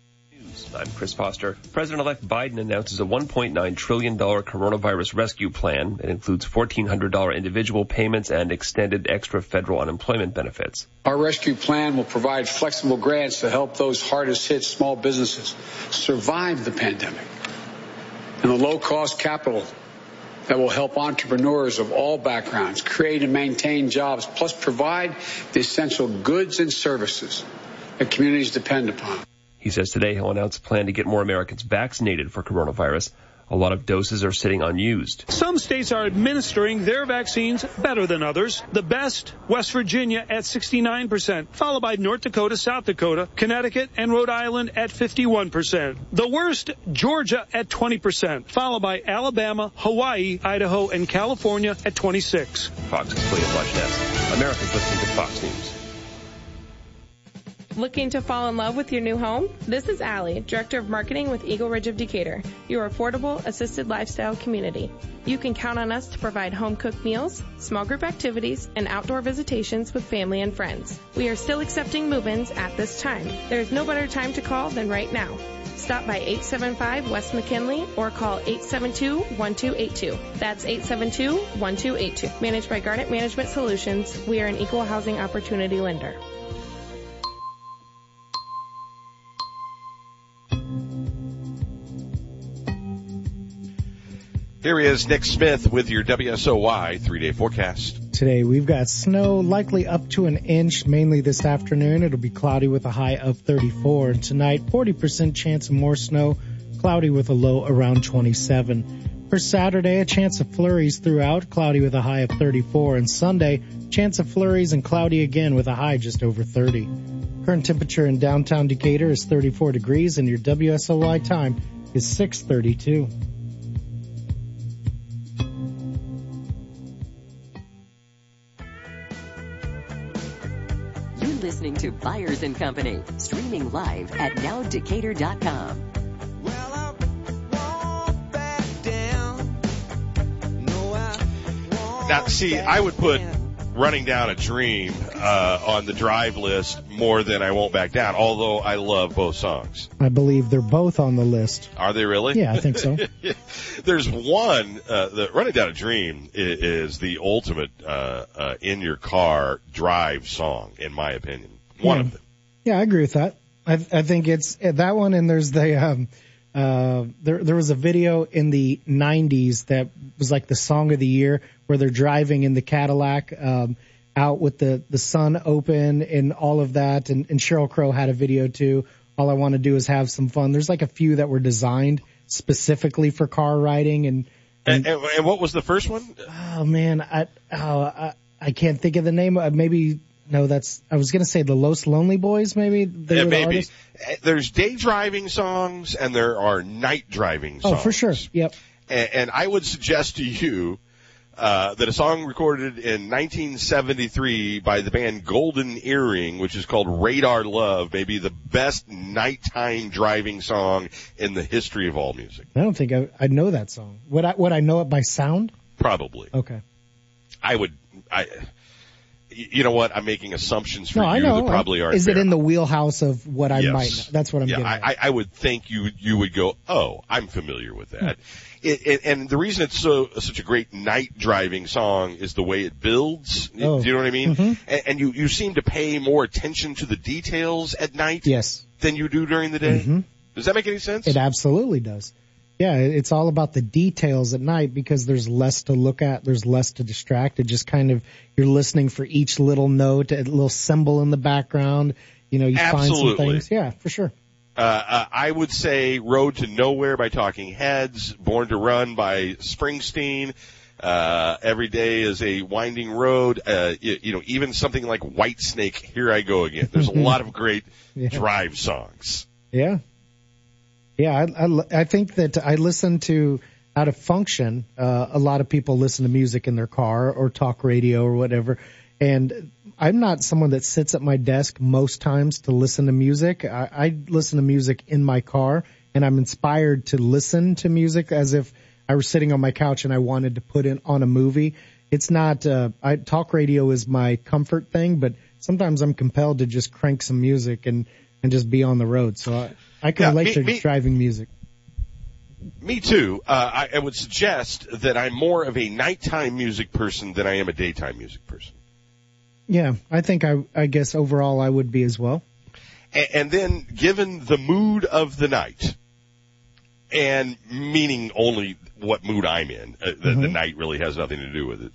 Speaker 7: I'm Chris Foster. President-elect Biden announces a one point nine trillion dollars coronavirus rescue plan. It includes fourteen hundred dollars individual payments and extended extra federal unemployment benefits.
Speaker 8: Our rescue plan will provide flexible grants to help those hardest hit small businesses survive the pandemic, and the low-cost capital that will help entrepreneurs of all backgrounds create and maintain jobs, plus provide the essential goods and services that communities depend upon.
Speaker 7: He says today he'll announce a plan to get more Americans vaccinated for coronavirus. A lot of doses are sitting unused.
Speaker 9: Some states are administering their vaccines better than others. The best, West Virginia at sixty-nine percent, followed by North Dakota, South Dakota, Connecticut, and Rhode Island at fifty-one percent. The worst, Georgia at twenty percent, followed by Alabama, Hawaii, Idaho, and California at twenty-six.
Speaker 7: Fox's Clea Fletchness. America's listening to Fox News.
Speaker 10: Looking to fall in love with your new home? This is Allie, Director of Marketing with Eagle Ridge of Decatur, your affordable, assisted lifestyle community. You can count on us to provide home-cooked meals, small group activities, and outdoor visitations with family and friends. We are still accepting move-ins at this time. There is no better time to call than right now. Stop by eight seven five West McKinley or call eight seven two, one two eight two. That's eight seven two, one two eight two. Managed by Garnet Management Solutions, we are an equal housing opportunity lender.
Speaker 17: Here is Nick Smith with your W S O Y three-day forecast.
Speaker 18: Today we've got snow likely up to an inch, mainly this afternoon. It'll be cloudy with a high of thirty-four. And tonight, forty percent chance of more snow, cloudy with a low around twenty-seven. For Saturday, a chance of flurries throughout, cloudy with a high of thirty-four. And Sunday, chance of flurries and cloudy again with a high just over thirty. Current temperature in downtown Decatur is thirty-four degrees, and your W S O Y time is six thirty-two.
Speaker 2: Listening to Byers and Company, streaming live at now decatur dot com.
Speaker 17: Now, see, I would put Running Down a Dream uh, on the drive list more than I Won't Back Down, although I love both songs.
Speaker 18: I believe they're both on the list.
Speaker 17: Are they really?
Speaker 18: Yeah, I think so.
Speaker 17: There's one, uh, the Running Down a Dream is, is the ultimate uh, uh, in-your-car drive song, in my opinion. One
Speaker 18: yeah.
Speaker 17: of them.
Speaker 18: Yeah, I agree with that. I, I think it's that one, and there's the um, uh, there there was a video in the nineties that was like the song of the year, where they're driving in the Cadillac um, out with the, the sun open and all of that, and, and Sheryl Crow had a video too. All I want to do is have some fun. There's like a few that were designed specifically for car riding, and
Speaker 17: and, and, and what was the first one?
Speaker 18: Oh man, I oh, I, I can't think of the name. Uh, maybe. No, that's, I was going to say the Los Lonely Boys, maybe? They
Speaker 17: yeah,
Speaker 18: were the
Speaker 17: maybe.
Speaker 18: artists.
Speaker 17: There's day driving songs and there are night driving songs.
Speaker 18: Oh, for sure. Yep.
Speaker 17: And, and I would suggest to you uh, that a song recorded in nineteen seventy-three by the band Golden Earring, which is called Radar Love, may be the best nighttime driving song in the history of all music.
Speaker 18: I don't think I, I know that song. Would I, would I know it by sound?
Speaker 17: Probably.
Speaker 18: Okay.
Speaker 17: I would, I... You know what? I'm making assumptions for
Speaker 18: no,
Speaker 17: you
Speaker 18: I know.
Speaker 17: that probably aren't
Speaker 18: Is
Speaker 17: fair.
Speaker 18: it in the wheelhouse of what I
Speaker 17: yes.
Speaker 18: might know? That's what I'm
Speaker 17: yeah,
Speaker 18: getting
Speaker 17: I,
Speaker 18: at.
Speaker 17: I would think you you would go, oh, I'm familiar with that.
Speaker 18: Hmm.
Speaker 17: It, it, and the reason it's so such a great night driving song is the way it builds.
Speaker 18: Oh.
Speaker 17: Do you know what I mean?
Speaker 18: Mm-hmm.
Speaker 17: And, and you, you seem to pay more attention to the details at night
Speaker 18: yes.
Speaker 17: than you do during the day.
Speaker 18: Mm-hmm.
Speaker 17: Does that make any sense?
Speaker 18: It absolutely does. Yeah, it's all about the details at night because there's less to look at, there's less to distract. It just kind of, you're listening for each little note, a little symbol in the background. You know, you
Speaker 17: Absolutely.
Speaker 18: find some things. Yeah, for sure.
Speaker 17: Uh, uh, I would say Road to Nowhere by Talking Heads, Born to Run by Springsteen, uh, Every Day is a Winding Road, uh, you, you know, even something like Whitesnake, Here I Go Again. There's a lot of great
Speaker 18: yeah.
Speaker 17: drive songs.
Speaker 18: Yeah. Yeah, I, I, I think that I listen to, out of function, uh, a lot of people listen to music in their car or talk radio or whatever. And I'm not someone that sits at my desk most times to listen to music. I, I listen to music in my car, and I'm inspired to listen to music as if I were sitting on my couch and I wanted to put in on a movie. It's not, uh, I, talk radio is my comfort thing, but sometimes I'm compelled to just crank some music and, and just be on the road. So I, I can
Speaker 17: yeah,
Speaker 18: relate
Speaker 17: me,
Speaker 18: to
Speaker 17: me,
Speaker 18: driving music.
Speaker 17: Me too. Uh, I, I would suggest that I'm more of a nighttime music person than I am a daytime music person.
Speaker 18: Yeah, I think I, I guess overall I would be as well.
Speaker 17: And, and then given the mood of the night, and meaning only what mood I'm in, uh, the,
Speaker 18: Mm-hmm.
Speaker 17: the night really has nothing to do with it.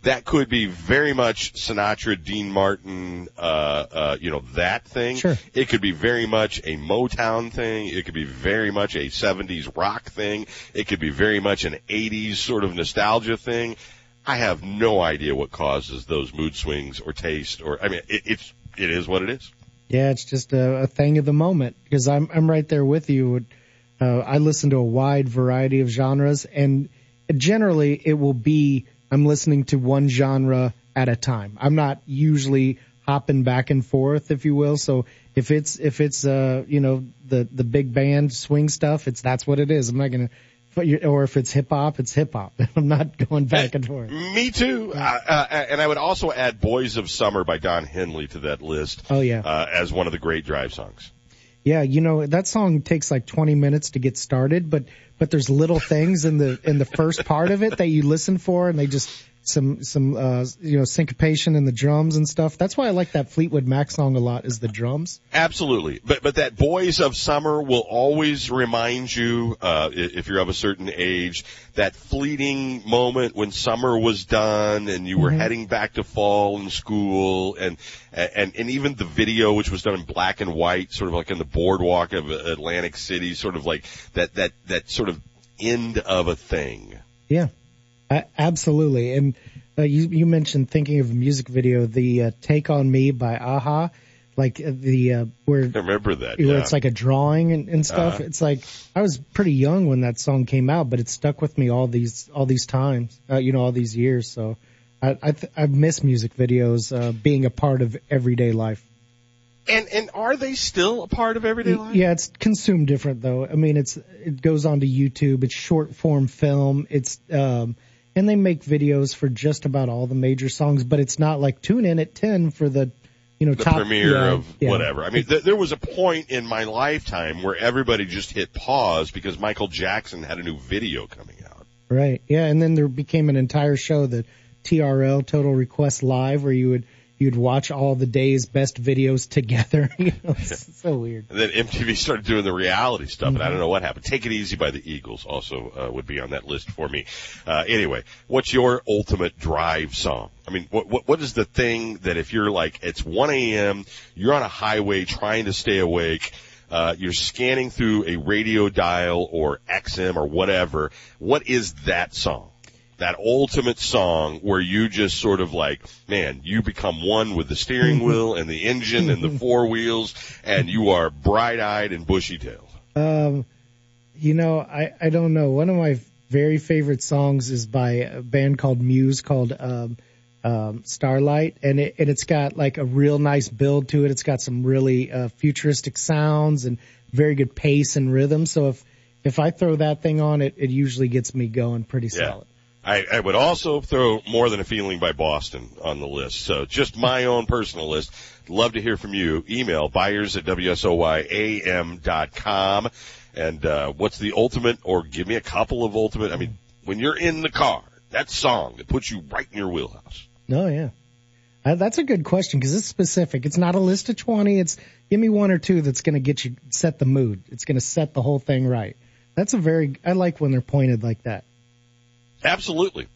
Speaker 17: that could be very much Sinatra, Dean Martin, uh, uh, you know, that thing.
Speaker 18: Sure.
Speaker 17: It could be very much a Motown thing. It could be very much a seventies rock thing. It could be very much an eighties sort of nostalgia thing. I have no idea what causes those mood swings or taste or, I mean, it, it's, it is what it is.
Speaker 18: Yeah, it's just a, a thing of the moment because I'm, I'm right there with you. Uh, I listen to a wide variety of genres, and generally it will be I'm listening to one genre at a time. I'm not usually hopping back and forth, if you will. So if it's if it's uh you know the the big band swing stuff, it's that's what it is. I'm not gonna. Or if it's hip hop, it's hip hop. I'm not going back and forth.
Speaker 17: Me too. Uh, uh, and I would also add "Boys of Summer" by Don Henley to that list.
Speaker 18: Oh yeah,
Speaker 17: uh, as one of the great drive songs.
Speaker 18: Yeah, you know, that song takes like twenty minutes to get started, but but there's little things in the in the first part of it that you listen for, and they just some some uh you know syncopation in the drums and stuff. That's why I like that Fleetwood Mac song a lot, is the drums.
Speaker 17: Absolutely. But but that Boys of Summer will always remind you, uh if you're of a certain age, that fleeting moment when summer was done and you were mm-hmm. heading back to fall in school, and and and even the video, which was done in black and white, sort of like in the boardwalk of Atlantic City, sort of like that that that sort of end of a thing.
Speaker 18: Yeah. Uh, absolutely. And uh, you, you mentioned thinking of a music video, the uh, Take On Me by a-ha, like uh, the uh, where
Speaker 17: I remember that,
Speaker 18: where
Speaker 17: yeah.
Speaker 18: it's like a drawing and, and stuff. Uh-huh. It's like I was pretty young when that song came out, but it stuck with me all these all these times, uh, you know, all these years. So I I, th- I miss music videos uh, being a part of everyday life.
Speaker 17: And and are they still a part of everyday life?
Speaker 18: Yeah, it's consumed different though. I mean, it's it goes onto YouTube. It's short form film. It's um. And they make videos for just about all the major songs, but it's not like tune in at ten for the, you know,
Speaker 17: the
Speaker 18: top
Speaker 17: premiere
Speaker 18: yeah,
Speaker 17: of
Speaker 18: yeah.
Speaker 17: whatever. I mean, th- there was a point in my lifetime where everybody just hit pause because Michael Jackson had a new video coming out.
Speaker 18: Right. Yeah. And then there became an entire show, the T R L, Total Request Live, where you would you'd watch all the day's best videos together. You know, it's so weird.
Speaker 17: And then M T V started doing the reality stuff, mm-hmm. and I don't know what happened. Take It Easy by the Eagles also uh, would be on that list for me. Uh, anyway, what's your ultimate drive song? I mean, what, what what is the thing that if you're like, it's one a.m., you're on a highway trying to stay awake, uh, you're scanning through a radio dial or X M or whatever, what is that song? That ultimate song where you just sort of like, man, you become one with the steering wheel and the engine and the four wheels, and you are bright-eyed and bushy-tailed.
Speaker 18: Um, you know, I, I don't know. One of my very favorite songs is by a band called Muse called um, um, Starlight, and, it, and it's got like a real nice build to it. It's got some really uh, futuristic sounds and very good pace and rhythm. So if if I throw that thing on, it, it usually gets me going pretty
Speaker 17: yeah.
Speaker 18: solid.
Speaker 17: I, I would also throw More Than a Feeling by Boston on the list. So just my own personal list. Love to hear from you. Email buyers at W S O Y A M dot com. And, uh, what's the ultimate, or give me a couple of ultimate. I mean, when you're in the car, that song that puts you right in your wheelhouse.
Speaker 18: Oh, yeah. Uh, that's a good question because it's specific. It's not a list of twenty. It's give me one or two that's going to get you, set the mood. It's going to set the whole thing right. That's a very, I like when they're pointed like that.
Speaker 17: Absolutely.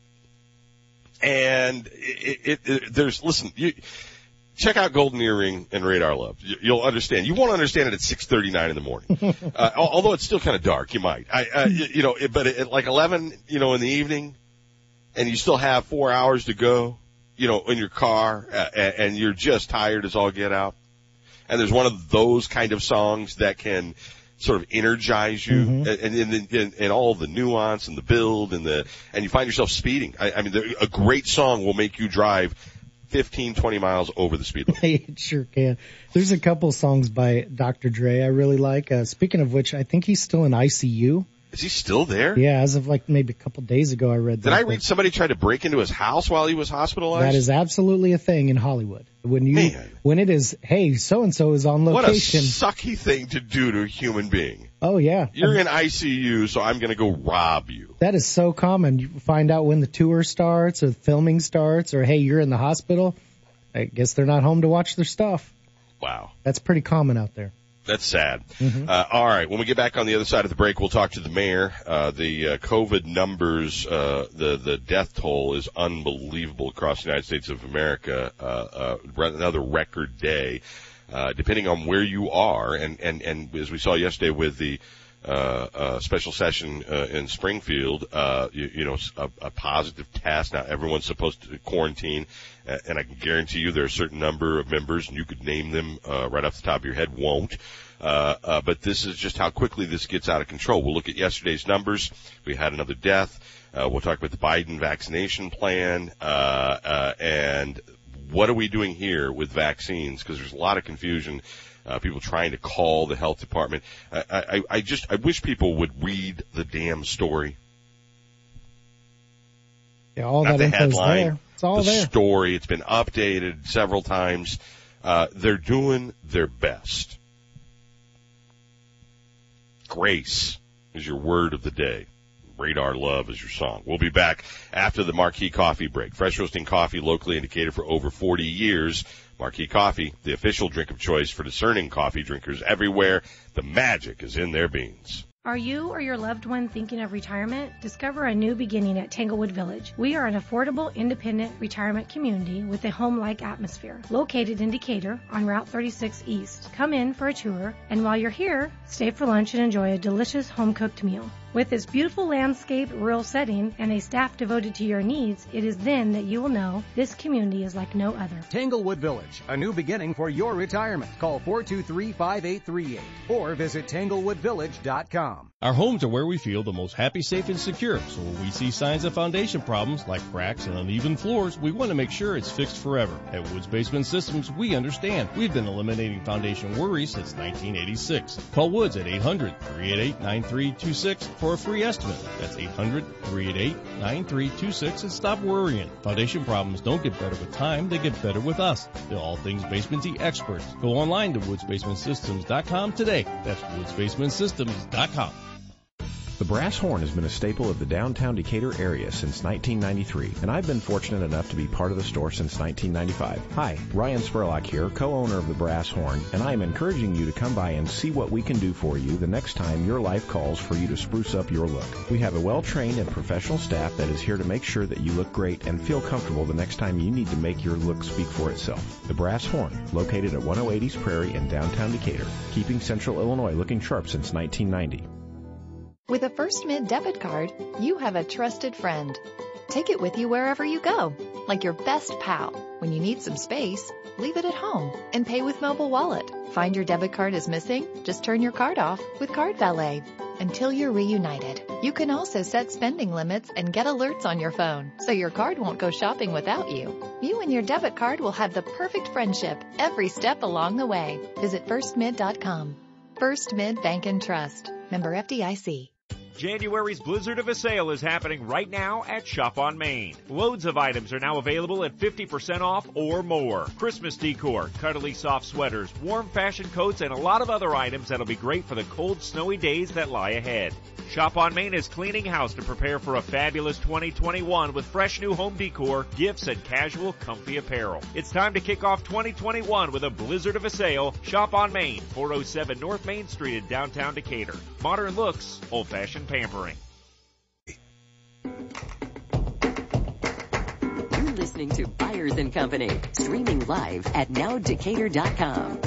Speaker 17: And it, it, it, there's, listen, you check out Golden Earring and Radar Love. You, you'll understand. You won't understand it at six thirty-nine in the morning. uh, although it's still kind of dark, you might. I, uh, you, you know, it, but at like eleven, you know, in the evening, and you still have four hours to go, you know, in your car, uh, and you're just tired as all get out. And there's one of those kind of songs that can sort of energize you, mm-hmm. and, and, and, and all the nuance and the build and the, and you find yourself speeding. I, I mean, a great song will make you drive fifteen, twenty miles over the speed limit.
Speaker 18: It sure can. There's a couple songs by Doctor Dre I really like. Uh, speaking of which, I think he's still in I C U.
Speaker 17: Is he still there?
Speaker 18: Yeah, as of like maybe a couple days ago I read that.
Speaker 17: Did I read somebody tried to break into his house while he was hospitalized?
Speaker 18: That is absolutely a thing in Hollywood. When you,
Speaker 17: Man.
Speaker 18: when it is, hey, so-and-so is on location.
Speaker 17: What a sucky thing to do to a human being.
Speaker 18: Oh, yeah.
Speaker 17: You're in I C U, so I'm going to go rob you.
Speaker 18: That is so common. You find out when the tour starts or the filming starts, or, hey, you're in the hospital. I guess they're not home to watch their stuff.
Speaker 17: Wow.
Speaker 18: That's pretty common out there.
Speaker 17: That's sad.
Speaker 18: Mm-hmm.
Speaker 17: Uh, all right. When we get back on the other side of the break, we'll talk to the mayor. Uh, the uh, COVID numbers, uh, the, the death toll is unbelievable across the United States of America. Uh, uh, another record day. Uh, depending on where you are, and, and, and as we saw yesterday with the, uh, uh, special session, uh, in Springfield, uh, you, you know, a, a positive test. Now everyone's supposed to quarantine, uh, and I can guarantee you there are a certain number of members, and you could name them, uh, right off the top of your head, won't. Uh, uh, but this is just how quickly this gets out of control. We'll look at yesterday's numbers. We had another death. Uh, we'll talk about the Biden vaccination plan, uh, uh, and what are we doing here with vaccines? Because there's a lot of confusion. Uh, people trying to call the health department. I, I, I just, I wish people would read the damn story.
Speaker 18: Yeah, all
Speaker 17: Not
Speaker 18: that
Speaker 17: the
Speaker 18: info's
Speaker 17: headline,
Speaker 18: there. It's all
Speaker 17: the
Speaker 18: there.
Speaker 17: story. It's been updated several times. Uh, they're doing their best. Grace is your word of the day. Radar Love is your song. We'll be back after the Marquee Coffee break. Fresh roasting coffee, locally indicated for over forty years. Marquee Coffee, the official drink of choice for discerning coffee drinkers everywhere. The magic is in their beans.
Speaker 19: Are you or your loved one thinking of retirement? Discover a new beginning at Tanglewood Village. We are an affordable, independent retirement community with a home-like atmosphere. Located in Decatur on Route thirty-six East. Come in for a tour, and while you're here, stay for lunch and enjoy a delicious home-cooked meal. With its beautiful landscape, rural setting, and a staff devoted to your needs, it is then that you will know this community is like no other.
Speaker 20: Tanglewood Village, a new beginning for your retirement. Call four two three, five eight three eight or visit tanglewood village dot com.
Speaker 11: Our homes are where we feel the most happy, safe, and secure. So when we see signs of foundation problems like cracks and uneven floors, we want to make sure it's fixed forever. At Woods Basement Systems, we understand. We've been eliminating foundation worries since nineteen eighty-six. Call Woods at eight hundred, three eight eight, nine three two six for a free estimate. That's eight hundred, three eight eight, nine three two six and stop worrying. Foundation problems don't get better with time, they get better with us. They're all things basementy experts. Go online to woods basement systems dot com today. That's woods basement systems dot com.
Speaker 12: The Brass Horn has been a staple of the downtown Decatur area since nineteen ninety-three, and I've been fortunate enough to be part of the store since nineteen ninety-five. Hi, Ryan Spurlock here, co-owner of the Brass Horn, and I am encouraging you to come by and see what we can do for you the next time your life calls for you to spruce up your look. We have a well-trained and professional staff that is here to make sure that you look great and feel comfortable the next time you need to make your look speak for itself. The Brass Horn, located at one oh eight East Prairie in downtown Decatur, keeping Central Illinois looking sharp since nineteen ninety.
Speaker 13: With a First Mid debit card, you have a trusted friend. Take it with you wherever you go, like your best pal. When you need some space, leave it at home and pay with Mobile Wallet. Find your debit card is missing? Just turn your card off with Card Valet until you're reunited. You can also set spending limits and get alerts on your phone, so your card won't go shopping without you. You and your debit card will have the perfect friendship every step along the way. Visit first mid dot com. First Mid Bank and Trust. Member F D I C.
Speaker 21: January's Blizzard of a Sale is happening right now at Shop on Main. Loads of items are now available at fifty percent off or more. Christmas decor, cuddly soft sweaters, warm fashion coats, and a lot of other items that'll be great for the cold, snowy days that lie ahead. Shop on Main is cleaning house to prepare for a fabulous twenty twenty-one with fresh new home decor, gifts, and casual, comfy apparel. It's time to kick off twenty twenty-one with a Blizzard of a Sale. Shop on Main, four oh seven North Main Street in downtown Decatur. Modern looks, old-fashioned pampering.
Speaker 2: You're listening to Byers and Company, streaming live at now decatur dot com.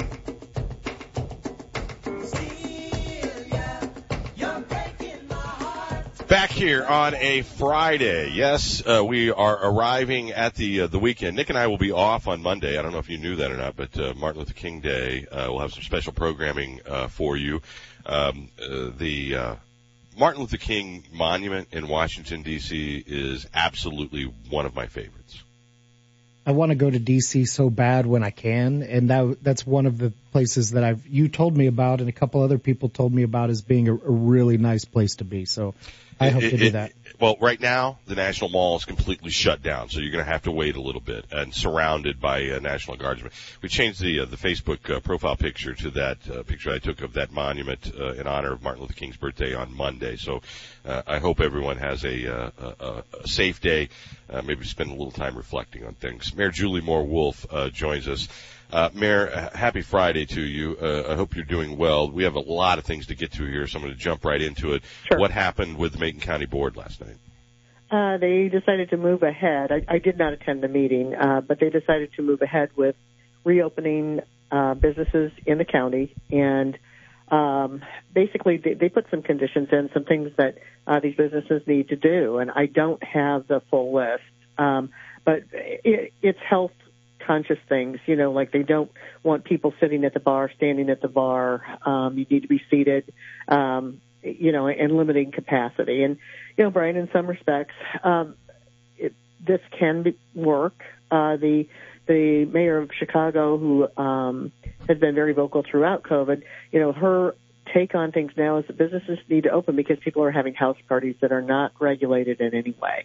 Speaker 17: Back here on a Friday. Yes, uh, we are arriving at the uh, the weekend. Nick and I will be off on Monday. I don't know if you knew that or not, but uh, Martin Luther King Day. Uh, we'll have some special programming uh, for you. Um, uh, the uh, Martin Luther King Monument in Washington, D C is absolutely one of my favorites.
Speaker 18: I want to go to D C so bad when I can, and that that's one of the places that I've you told me about, and a couple other people told me about as being a, a really nice place to be. So I hope
Speaker 17: it,
Speaker 18: to do
Speaker 17: it,
Speaker 18: that.
Speaker 17: Well, right now the National Mall is completely shut down, so you're going to have to wait a little bit and surrounded by uh, National Guardsmen. We changed the uh, the Facebook uh, profile picture to that uh, picture I took of that monument uh, in honor of Martin Luther King's birthday on Monday. So uh, I hope everyone has a, uh, a, a safe day. Uh, maybe spend a little time reflecting on things. Mayor Julie Moore Wolf uh, joins us. Uh, Mayor, uh, happy Friday to you. Uh, I hope you're doing well. We have a lot of things to get to here, so I'm going to jump right into it.
Speaker 4: Sure.
Speaker 17: What happened with the Macon County Board last night?
Speaker 4: Uh, they decided to move ahead. I, I did not attend the meeting, uh, but they decided to move ahead with reopening uh, businesses in the county. And um, basically, they, they put some conditions in, some things that uh, these businesses need to do. And I don't have the full list, um, but it, it's health conscious things, you know, like they don't want people sitting at the bar, standing at the bar. Um, you need to be seated, um, you know, and limiting capacity. And, you know, Brian, in some respects, um, it, this can be, work. Uh, the the mayor of Chicago, who um, has been very vocal throughout COVID, you know, her take on things now is that businesses need to open because people are having house parties that are not regulated in any way.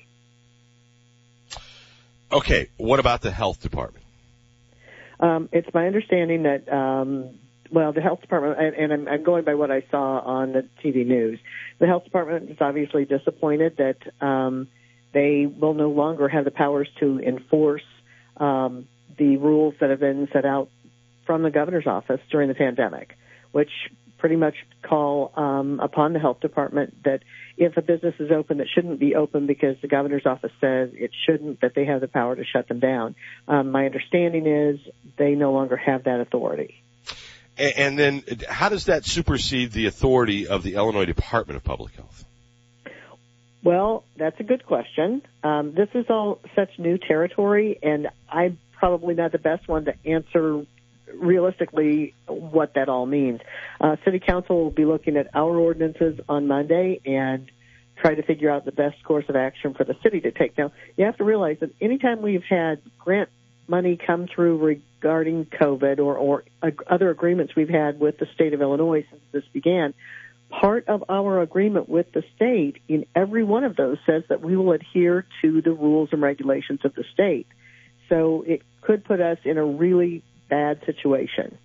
Speaker 17: Okay, what about the health department?
Speaker 4: Um, it's my understanding that, um, well, the health department, and, and I'm, I'm going by what I saw on the T V news, the health department is obviously disappointed that um, they will no longer have the powers to enforce um, the rules that have been set out from the governor's office during the pandemic, which pretty much call um, upon the health department that if a business is open that shouldn't be open because the governor's office says it shouldn't, that they have the power to shut them down. Um, my understanding is they no longer have that authority.
Speaker 17: And, and then how does that supersede the authority of the Illinois Department of Public Health?
Speaker 4: Well, that's a good question. Um, this is all such new territory, and I'm probably not the best one to answer realistically what that all means. Uh, City Council will be looking at our ordinances on Monday and try to figure out the best course of action for the city to take. Now, you have to realize that anytime we've had grant money come through regarding COVID or, or uh, other agreements we've had with the state of Illinois since this began, part of our agreement with the state in every one of those says that we will adhere to the rules and regulations of the state. So it could put us in a really bad situation.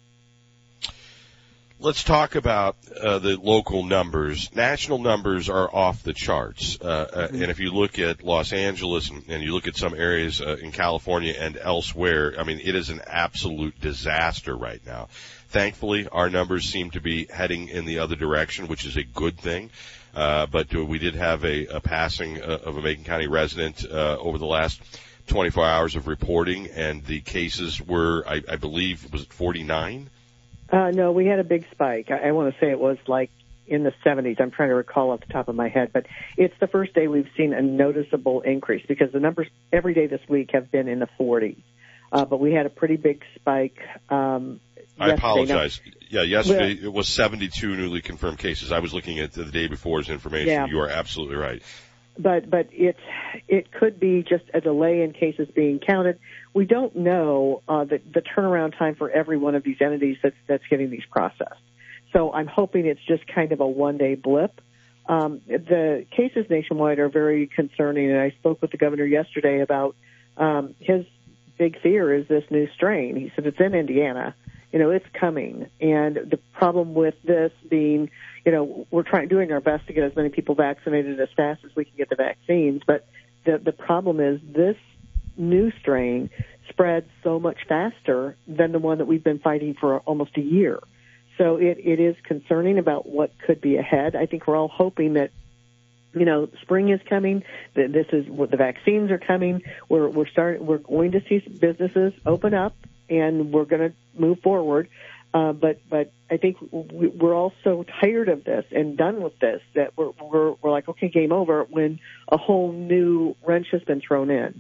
Speaker 17: Let's talk about uh, the local numbers. National numbers are off the charts. Uh, mm-hmm. And if you look at Los Angeles and, and you look at some areas uh, in California and elsewhere, I mean, it is an absolute disaster right now. Thankfully, our numbers seem to be heading in the other direction, which is a good thing. Uh, but uh, we did have a, a passing uh, of a Macon County resident uh, over the last twenty-four hours of reporting, and the cases were, I, I believe, was it forty-nine?
Speaker 4: Uh, no, we had a big spike. I, I want to say it was like in the seventies. I'm trying to recall off the top of my head, but it's the first day we've seen a noticeable increase because the numbers every day this week have been in the forties. Uh, but we had a pretty big spike. Um,
Speaker 17: I apologize. Now, yeah, yesterday well, it was seventy-two newly confirmed cases. I was looking at the day before's information.
Speaker 4: Yeah.
Speaker 17: You are absolutely right.
Speaker 4: But but it it could be just a delay in cases being counted. We don't know uh, the, the turnaround time for every one of these entities that's that's getting these processed. So I'm hoping it's just kind of a one-day blip. Um, the cases nationwide are very concerning, and I spoke with the governor yesterday about um, his big fear is this new strain. He said it's in Indiana. You know, it's coming. And the problem with this being, you know, we're trying doing our best to get as many people vaccinated as fast as we can get the vaccines. But the the problem is this new strain spreads so much faster than the one that we've been fighting for almost a year. So it, it is concerning about what could be ahead. I think we're all hoping that, you know, spring is coming. That this is what the vaccines are coming. We're we're starting. We're going to see businesses open up, and we're going to move forward. Uh, but but I think we're all so tired of this and done with this that we're we're we're like, okay, game over when a whole new wrench has been thrown in.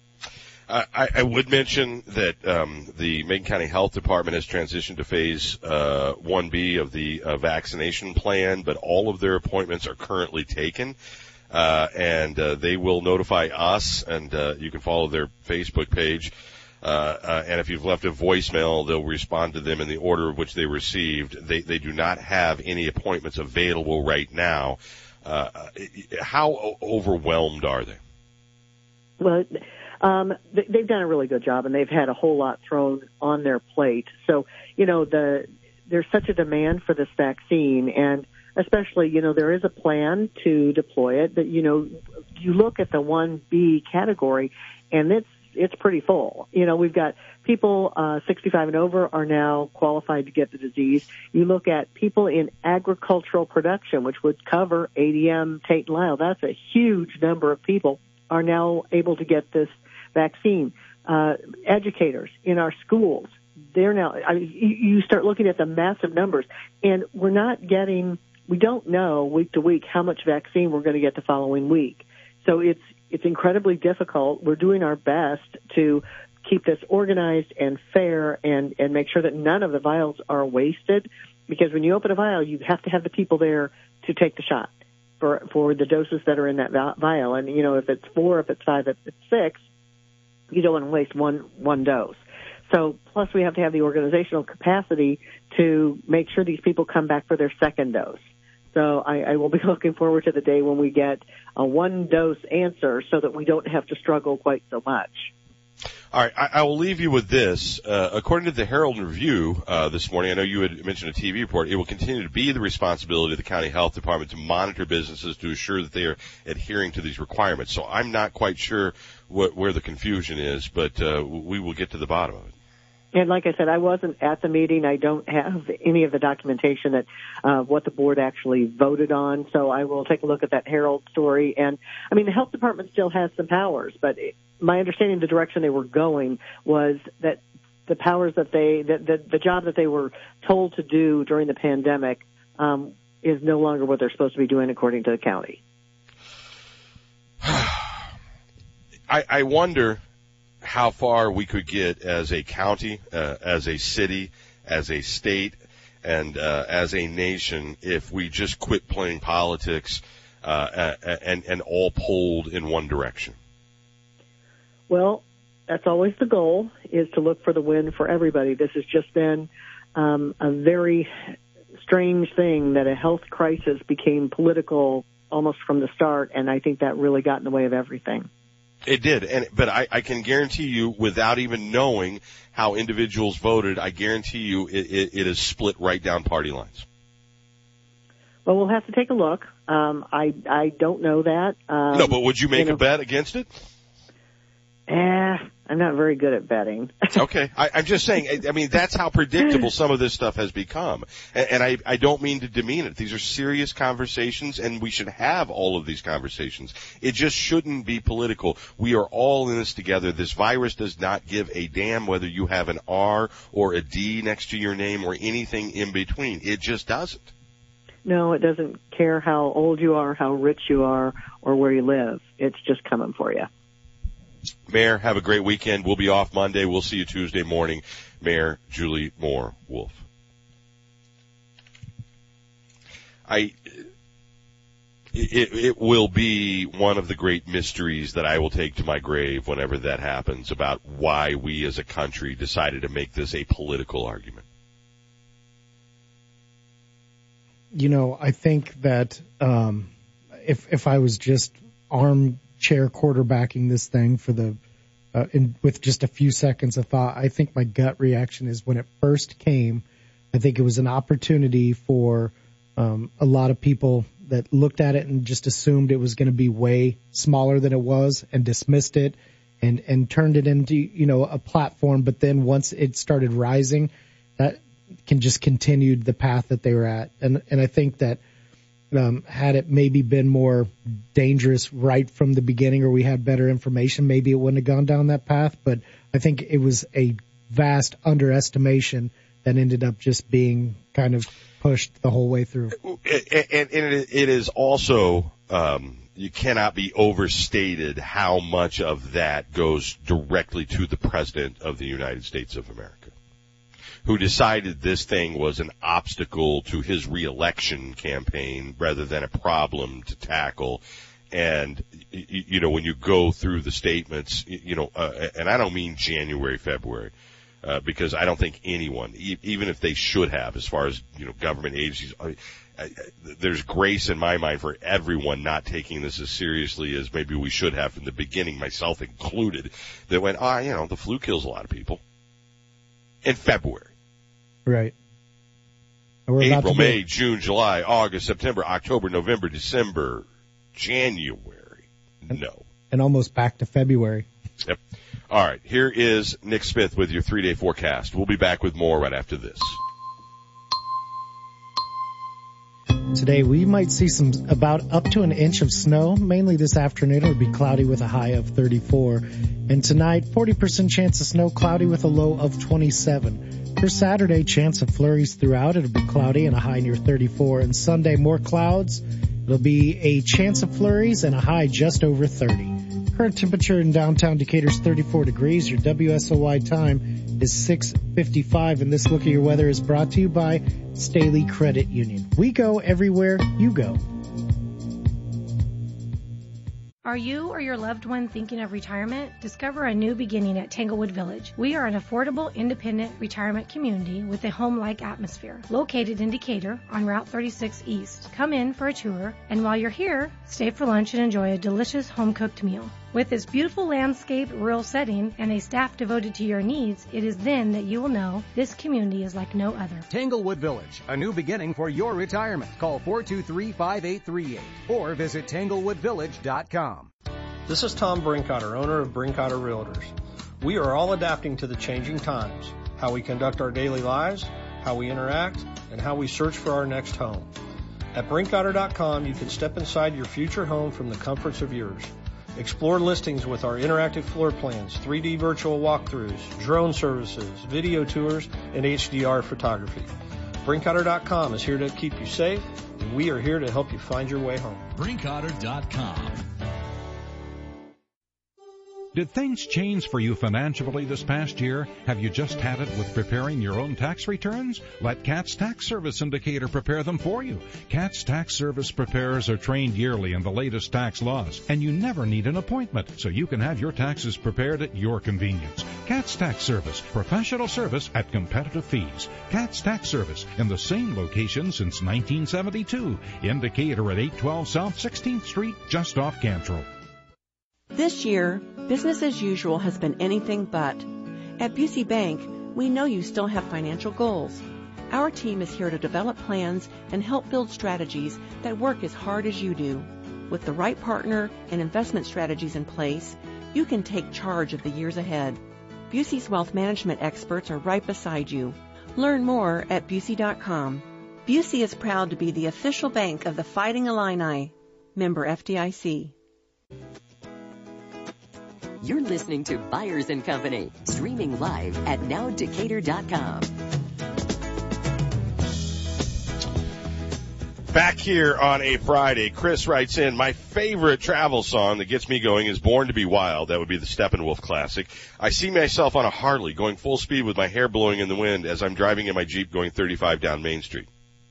Speaker 17: I, I would mention that um, the Macon County Health Department has transitioned to Phase uh, one B of the uh, vaccination plan, but all of their appointments are currently taken, uh, and uh, they will notify us, and uh, you can follow their Facebook page. Uh, uh, and if you've left a voicemail, they'll respond to them in the order of which they received. They, they do not have any appointments available right now. Uh, how overwhelmed are they?
Speaker 4: Well, um, they've done a really good job, and they've had a whole lot thrown on their plate. So, you know, the there's such a demand for this vaccine, and especially, you know, there is a plan to deploy it. But, you know, you look at the one B category, and it's it's pretty full. You know, we've got people uh, sixty-five and over are now qualified to get the disease. You look at people in agricultural production, which would cover A D M, Tate and Lyle. That's a huge number of people are now able to get this vaccine. Uh, educators in our schools, they're now, I mean, you start looking at the massive numbers, and we're not getting, we don't know week to week how much vaccine we're going to get the following week. So it's, it's incredibly difficult. We're doing our best to keep this organized and fair and, and make sure that none of the vials are wasted, because when you open a vial, you have to have the people there to take the shot for, for the doses that are in that vial. And, you know, if it's four, if it's five, if it's six, you don't want to waste one, one dose. So plus we have to have the organizational capacity to make sure these people come back for their second dose. So I, I will be looking forward to the day when we get a one-dose answer so that we don't have to struggle quite so much.
Speaker 17: All right, I, I will leave you with this. Uh, according to the Herald Review uh, this morning, I know you had mentioned a T V report, it will continue to be the responsibility of the county health department to monitor businesses to assure that they are adhering to these requirements. So I'm not quite sure what, where the confusion is, but uh, we will get to the bottom of it.
Speaker 4: And like I said, I wasn't at the meeting. I don't have any of the documentation that uh, what the board actually voted on. So I will take a look at that Herald story. And I mean, the health department still has some powers, but it, my understanding, the direction they were going was that the powers that they, that the, the job that they were told to do during the pandemic um, is no longer what they're supposed to be doing according to the county.
Speaker 17: I, I wonder how far we could get as a county, uh, as a city, as a state, and uh, as a nation if we just quit playing politics uh, and, and all pulled in one direction.
Speaker 4: Well, that's always the goal, is to look for the win for everybody. This has just been um, a very strange thing that a health crisis became political almost from the start, and I think that really got in the way of everything.
Speaker 17: It did, and but I, I can guarantee you, without even knowing how individuals voted, I guarantee you it, it, it is split right down party lines.
Speaker 4: Well, we'll have to take a look. Um, I I don't know that. Um,
Speaker 17: no, but would you make
Speaker 4: you know,
Speaker 17: a bet against it?
Speaker 4: Eh, I'm not very good at betting.
Speaker 17: Okay, I, I'm just saying. I, I mean, that's how predictable some of this stuff has become, and, and I, I don't mean to demean it. These are serious conversations, and we should have all of these conversations. It just shouldn't be political. We are all in this together. This virus does not give a damn whether you have an R or a D next to your name or anything in between. It just doesn't.
Speaker 4: No, it doesn't care how old you are, how rich you are, or where you live. It's just coming for you.
Speaker 17: Mayor, have a great weekend. We'll be off Monday. We'll see you Tuesday morning. Mayor Julie Moore Wolf. I, it, it will be one of the great mysteries that I will take to my grave whenever that happens, about why we as a country decided to make this a political argument.
Speaker 18: You know, I think that um, if if I was just armchair quarterbacking this thing for the uh, in, with just a few seconds of thought, I think my gut reaction is when it first came, I think it was an opportunity for um, a lot of people that looked at it and just assumed it was going to be way smaller than it was and dismissed it and and turned it into, you know, a platform. But then once it started rising, that can just continued the path that they were at. And, and I think that, um, had it maybe been more dangerous right from the beginning, or we had better information, maybe it wouldn't have gone down that path. But I think it was a vast underestimation that ended up just being kind of pushed the whole way through.
Speaker 17: And, and it is also, um, you cannot be overstated how much of that goes directly to the President of the United States of America, who decided this thing was an obstacle to his reelection campaign rather than a problem to tackle. And, you know, when you go through the statements, you know, uh, and I don't mean January, February, uh, because I don't think anyone, e- even if they should have, as far as, you know, government agencies, I, I, there's grace in my mind for everyone not taking this as seriously as maybe we should have from the beginning, myself included, that went, ah, oh, you know, the flu kills a lot of people. In February.
Speaker 18: Right.
Speaker 17: April, May, June, July, August, September, October, November, December, January. No.
Speaker 18: And almost back to February.
Speaker 17: Yep. All right, here is Nick Smith with your three-day forecast. We'll be back with more right after this.
Speaker 18: Today we might see some about up to an inch of snow. Mainly this afternoon it'll be cloudy with a high of thirty-four. And tonight, forty percent chance of snow, cloudy with a low of twenty-seven. For Saturday, chance of flurries throughout. It'll be cloudy and a high near thirty-four. And Sunday, more clouds. It'll be a chance of flurries and a high just over thirty. Current temperature in downtown Decatur is thirty-four degrees. Your W S O Y time is six fifty-five. And this look at your weather is brought to you by Staley Credit Union. We go everywhere you go.
Speaker 19: Are you or your loved one thinking of retirement? Discover a new beginning at Tanglewood Village. We are an affordable, independent retirement community with a home-like atmosphere. Located in Decatur on Route thirty-six East. Come in for a tour, and while you're here, stay for lunch and enjoy a delicious home-cooked meal. With this beautiful landscape, rural setting, and a staff devoted to your needs, it is then that you will know this community is like no other.
Speaker 20: Tanglewood Village, a new beginning for your retirement. Call four two three, five eight three eight or visit tanglewood village dot com.
Speaker 5: This is Tom Brinkotter, owner of Brinkotter Realtors. We are all adapting to the changing times, how we conduct our daily lives, how we interact, and how we search for our next home. At Brinkotter dot com, you can step inside your future home from the comforts of yours. Explore listings with our interactive floor plans, three D virtual walkthroughs, drone services, video tours, and H D R photography. Brinkotter dot com is here to keep you safe, and we are here to help you find your way home.
Speaker 23: Brinkotter dot com. Did things change for you financially this past year? Have you just had it with preparing your own tax returns? Let Katz Tax Service in Decatur prepare them for you. Katz Tax Service preparers are trained yearly in the latest tax laws, and you never need an appointment, so you can have your taxes prepared at your convenience. Katz Tax Service, professional service at competitive fees. Katz Tax Service, in the same location since nineteen seventy-two. In Decatur at eight twelve South sixteenth Street, just off Cantrell.
Speaker 22: This year, business as usual has been anything but. At Busey Bank, we know you still have financial goals. Our team is here to develop plans and help build strategies that work as hard as you do. With the right partner and investment strategies in place, you can take charge of the years ahead. Busey's wealth management experts are right beside you. Learn more at Busey dot com. Busey is proud to be the official bank of the Fighting Illini. Member F D I C.
Speaker 2: You're listening to Byers and Company, streaming live at now decatur dot com.
Speaker 17: Back here on a Friday, Chris writes in, my favorite travel song that gets me going is Born to be Wild. That would be the Steppenwolf classic. I see myself on a Harley going full speed with my hair blowing in the wind as I'm driving in my Jeep going thirty-five down Main Street.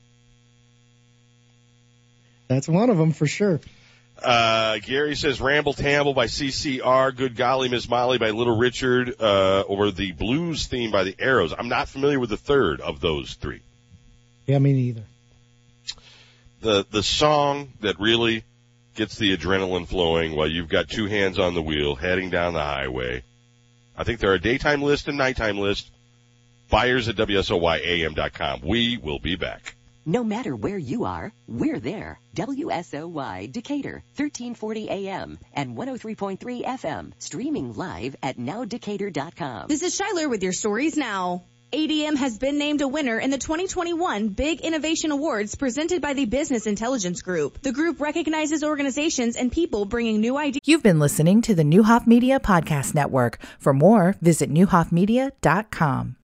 Speaker 18: That's one of them for sure.
Speaker 17: Uh, Gary says Ramble Tamble by C C R, Good Golly Miss Molly by Little Richard, uh, or the Blues theme by the Arrows. I'm not familiar with the third of those three.
Speaker 18: Yeah, me neither.
Speaker 17: The, the song that really gets the adrenaline flowing while you've got two hands on the wheel heading down the highway. I think there are a daytime list and nighttime list. Byers at W S O Y A M dot com. We will be back.
Speaker 2: No matter where you are, we're there. W S O Y Decatur, thirteen forty A M and one oh three point three F M. Streaming live at now decatur dot com.
Speaker 3: This is Shiler with your stories now. A D M has been named a winner in the twenty twenty-one Big Innovation Awards presented by the Business Intelligence Group. The group recognizes organizations and people bringing new ideas.
Speaker 14: You've been listening to the Neuhoff Media Podcast Network. For more, visit neuhoff media dot com.